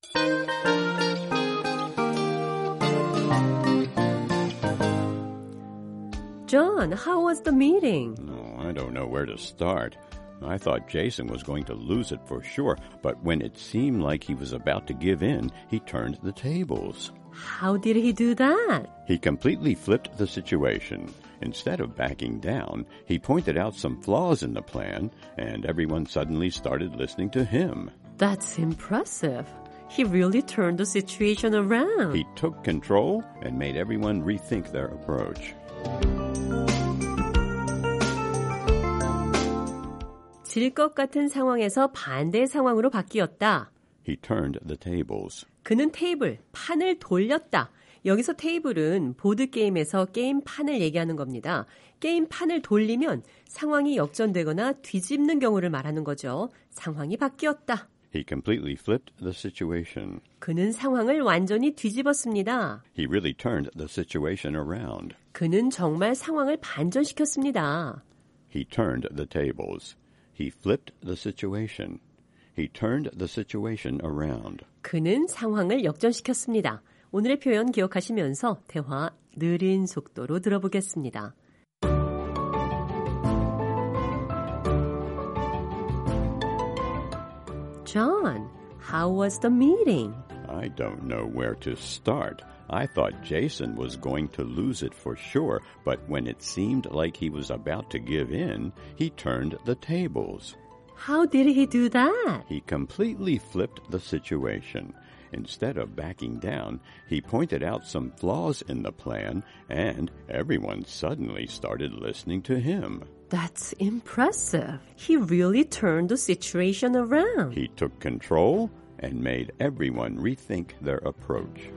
Speaker 11: John, how was the meeting?
Speaker 12: Oh, I don't know where to start. I thought Jason was going to lose it for sure, but when it seemed like he was about to give in, he turned the tables.
Speaker 11: How did he do that?
Speaker 12: He completely flipped the situation. Instead of backing down, he pointed out some flaws in the plan, and everyone suddenly started listening to him.
Speaker 11: That's impressive. He really turned the situation around.
Speaker 12: He took control and made everyone rethink their approach.
Speaker 11: 질 것 같은 상황에서 반대 상황으로 바뀌었다.
Speaker 12: He turned the tables.
Speaker 11: 그는 테이블, 판을 돌렸다. 여기서 테이블은 보드게임에서 게임판을 얘기하는 겁니다. 게임판을 돌리면 상황이 역전되거나 뒤집는 경우를 말하는 거죠. 상황이 바뀌었다.
Speaker 12: He completely flipped the situation.
Speaker 11: 그는 상황을 완전히 뒤집었습니다.
Speaker 12: He really turned the situation around.
Speaker 11: 그는 정말 상황을 반전시켰습니다.
Speaker 12: He turned the tables. He flipped the situation. He turned the situation around.
Speaker 11: 그는 상황을 역전시켰습니다. 오늘의 표현 기억하시면서 대화 느린 속도로 들어보겠습니다. John, how was the meeting?
Speaker 12: I don't know where to start. I thought Jason was going to lose it for sure, but when it seemed like he was about to give in, he turned the tables.
Speaker 11: How did he do that?
Speaker 12: He completely flipped the situation. Instead of backing down, he pointed out some flaws in the plan, and everyone suddenly started listening to him.
Speaker 11: That's impressive. He really turned the situation around.
Speaker 12: He took control and made everyone rethink their approach.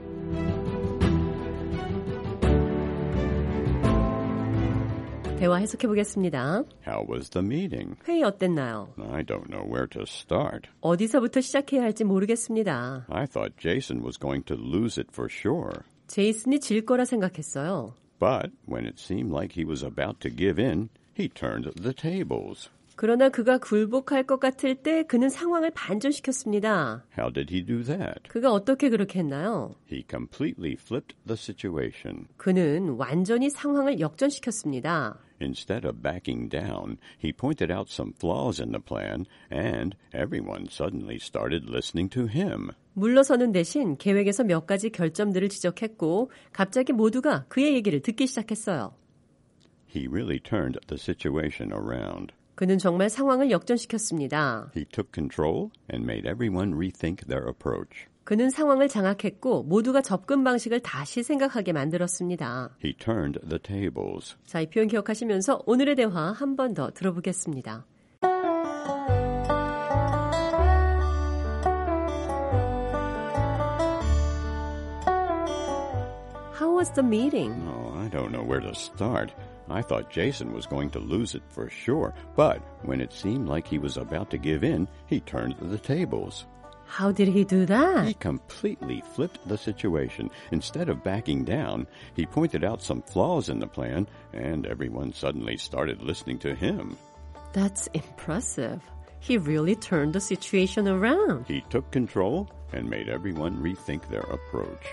Speaker 11: 대화 해석해 보겠습니다.
Speaker 12: How was the meeting?
Speaker 11: 회의 어땠나요?
Speaker 12: I don't know where to start.
Speaker 11: 어디서부터 시작해야 할지 모르겠습니다.
Speaker 12: I thought Jason was going to lose it for sure.
Speaker 11: 제이슨이 질 거라 생각했어요.
Speaker 12: But when it seemed like he was about to give in, he turned the tables.
Speaker 11: 그러나 그가 굴복할 것 같을 때 그는 상황을 반전시켰습니다.
Speaker 12: How did he do that?
Speaker 11: 그가 어떻게 그렇게 했나요?
Speaker 12: He completely flipped the situation.
Speaker 11: 그는 완전히 상황을 역전시켰습니다.
Speaker 12: Instead of backing down, he pointed out some flaws in the plan, and everyone suddenly started listening to him.
Speaker 11: 물러서는 대신 계획에서 몇 가지 결점들을 지적했고 갑자기 모두가 그의 얘기를 듣기 시작했어요.
Speaker 12: He really turned the situation around.
Speaker 11: 그는 정말 상황을 역전시켰습니다.
Speaker 12: He took control and made everyone rethink their approach.
Speaker 11: 그는 상황을 장악했고 모두가 접근 방식을 다시 생각하게 만들었습니다.
Speaker 12: He turned the tables.
Speaker 11: 자, 이 표현 기억하시면서 오늘의 대화 한 번 더 들어보겠습니다. How was the meeting?
Speaker 12: Oh, I don't know where to start. I thought Jason was going to lose it for sure, but when it seemed like he was about to give in, he turned the tables.
Speaker 11: How did he do that?
Speaker 12: He completely flipped the situation. Instead of backing down, he pointed out some flaws in the plan, and everyone suddenly started listening to him.
Speaker 11: That's impressive. He really turned the situation around.
Speaker 12: He took control and made everyone rethink their approach.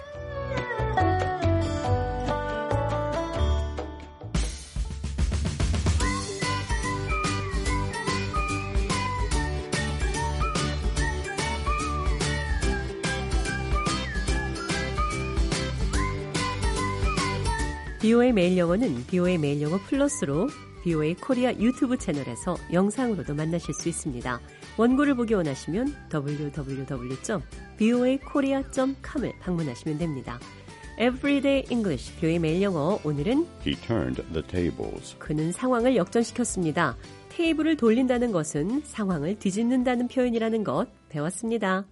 Speaker 11: 비오에이 매일 영어는 비오에이 매일 영어 플러스로 브이오에이 코리아 유튜브 채널에서 영상으로도 만나실 수 있습니다. 원고를 보기 원하시면 더블유 더블유 더블유 점 브이오에이 코리아 점 컴을 방문하시면 됩니다. Everyday English, 뷰의 매일 영어. 오늘은
Speaker 12: He turned the tables.
Speaker 11: 그는 상황을 역전시켰습니다. 테이블을 돌린다는 것은 상황을 뒤집는다는 표현이라는 것 배웠습니다.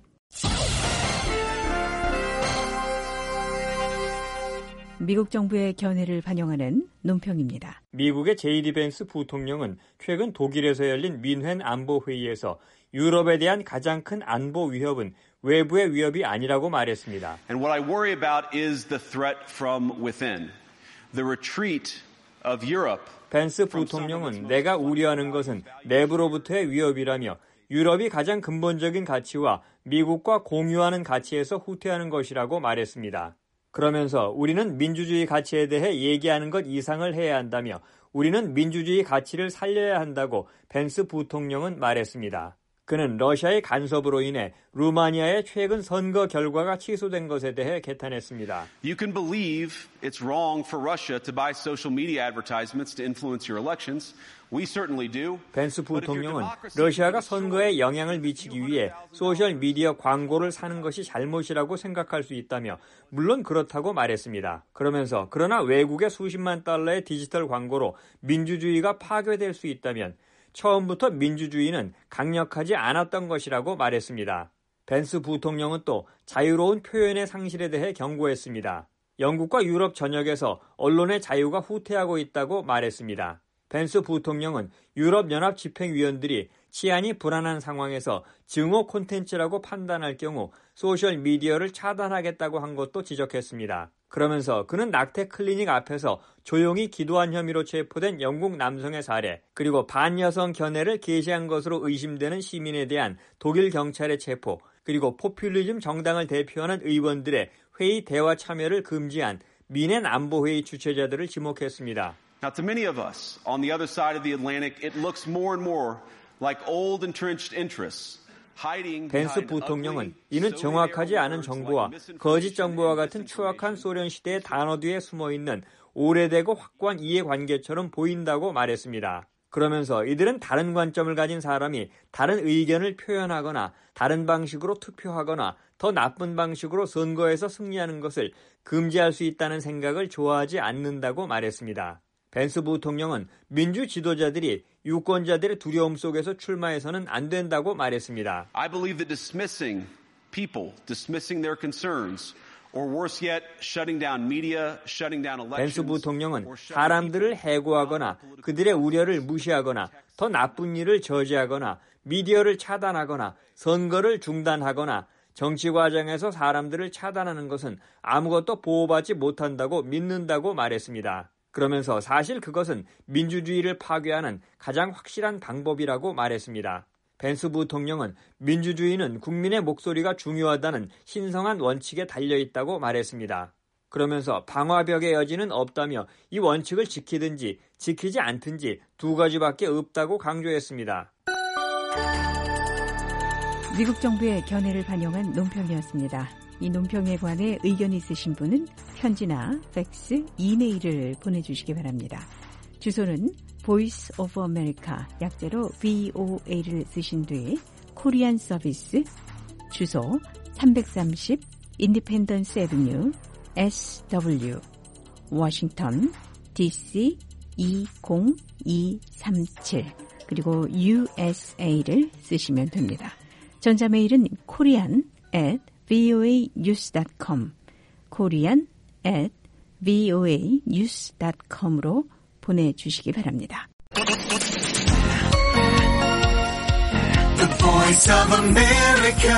Speaker 3: 미국 정부의 견해를 반영하는 논평입니다.
Speaker 5: 미국의 제이디 벤스 부통령은 최근 독일에서 열린 민헨 안보회의에서 유럽에 대한 가장 큰 안보 위협은 외부의 위협이 아니라고 말했습니다.
Speaker 13: And what I worry about is the threat from within. The retreat of Europe.
Speaker 5: 벤스 부통령은 내가 우려하는 것은 내부로부터의 위협이라며 유럽이 가장 근본적인 가치와 미국과 공유하는 가치에서 후퇴하는 것이라고 말했습니다. 그러면서 우리는 민주주의 가치에 대해 얘기하는 것 이상을 해야 한다며 우리는 민주주의 가치를 살려야 한다고 벤스 부통령은 말했습니다. 그는 러시아의 간섭으로 인해 루마니아의 최근 선거 결과가 취소된 것에 대해 개탄했습니다.
Speaker 13: You can believe it's wrong for Russia to buy social media advertisements to influence your elections. We certainly do.
Speaker 5: 벤스 부통령은 러시아가 선거에 영향을 미치기 위해 소셜 미디어 광고를 사는 것이 잘못이라고 생각할 수 있다며 물론 그렇다고 말했습니다. 그러면서 그러나 외국의 수십만 달러의 디지털 광고로 민주주의가 파괴될 수 있다면 처음부터 민주주의는 강력하지 않았던 것이라고 말했습니다. 벤스 부통령은 또 자유로운 표현의 상실에 대해 경고했습니다. 영국과 유럽 전역에서 언론의 자유가 후퇴하고 있다고 말했습니다. 벤스 부통령은 유럽연합 집행위원들이 치안이 불안한 상황에서 증오 콘텐츠라고 판단할 경우 소셜미디어를 차단하겠다고 한 것도 지적했습니다. 그러면서 그는 낙태 클리닉 앞에서 조용히 기도한 혐의로 체포된 영국 남성의 사례, 그리고 반여성 견해를 게시한 것으로 의심되는 시민에 대한 독일 경찰의 체포, 그리고 포퓰리즘 정당을 대표하는 의원들의 회의 대화 참여를 금지한 민헨 안보회의 주최자들을 지목했습니다.
Speaker 13: Now, to many of us on the other side of the Atlantic, it looks more and more like old entrenched interests.
Speaker 5: 벤스 부통령은 이는 정확하지 않은 정보와 거짓 정보와 같은 추악한 소련 시대의 단어 뒤에 숨어있는 오래되고 확고한 이해관계처럼 보인다고 말했습니다. 그러면서 이들은 다른 관점을 가진 사람이 다른 의견을 표현하거나 다른 방식으로 투표하거나 더 나쁜 방식으로 선거에서 승리하는 것을 금지할 수 있다는 생각을 좋아하지 않는다고 말했습니다. 벤스 부통령은 민주 지도자들이 유권자들의 두려움 속에서 출마해서는 안 된다고 말했습니다.
Speaker 13: I believe that dismissing people, dismissing their concerns, or worse yet, shutting down media, shutting down elections.
Speaker 5: 벤스 부통령은 사람들을 해고하거나 그들의 우려를 무시하거나 더 나쁜 일을 저지하거나 미디어를 차단하거나 선거를 중단하거나 정치 과정에서 사람들을 차단하는 것은 아무것도 보호받지 못한다고 믿는다고 말했습니다. 그러면서 사실 그것은 민주주의를 파괴하는 가장 확실한 방법이라고 말했습니다. 벤스 부통령은 민주주의는 국민의 목소리가 중요하다는 신성한 원칙에 달려있다고 말했습니다. 그러면서 방화벽의 여지는 없다며 이 원칙을 지키든지 지키지 않든지 두 가지밖에 없다고 강조했습니다.
Speaker 3: 미국 정부의 견해를 반영한 논평이었습니다. 이 논평에 관해 의견이 있으신 분은 편지나 팩스, 이메일을 보내주시기 바랍니다. 주소는 Voice of America, 약자로 브이오에이를 쓰신 뒤에 코리안 서비스, 주소 삼삼십 인디펜던스 애비뉴, 에스더블유, 워싱턴, 디씨 이공이삼칠, 그리고 유에스에이를 쓰시면 됩니다. 전자메일은 korean at 브이오에이 뉴스 닷 컴, korean at 브이오에이 뉴스 닷 컴으로 보내주시기 바랍니다.
Speaker 14: The Voice of America,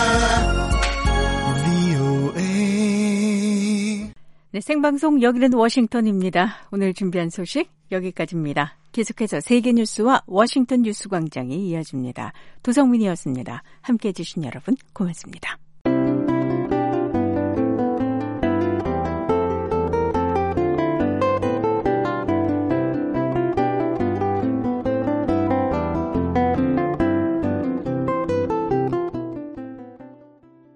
Speaker 14: 브이오에이.
Speaker 3: 네, 생방송 여기는 워싱턴입니다. 오늘 준비한 소식 여기까지입니다. 계속해서 세계뉴스와 워싱턴 뉴스광장이 이어집니다. 도성민이었습니다. 함께해 주신 여러분 고맙습니다.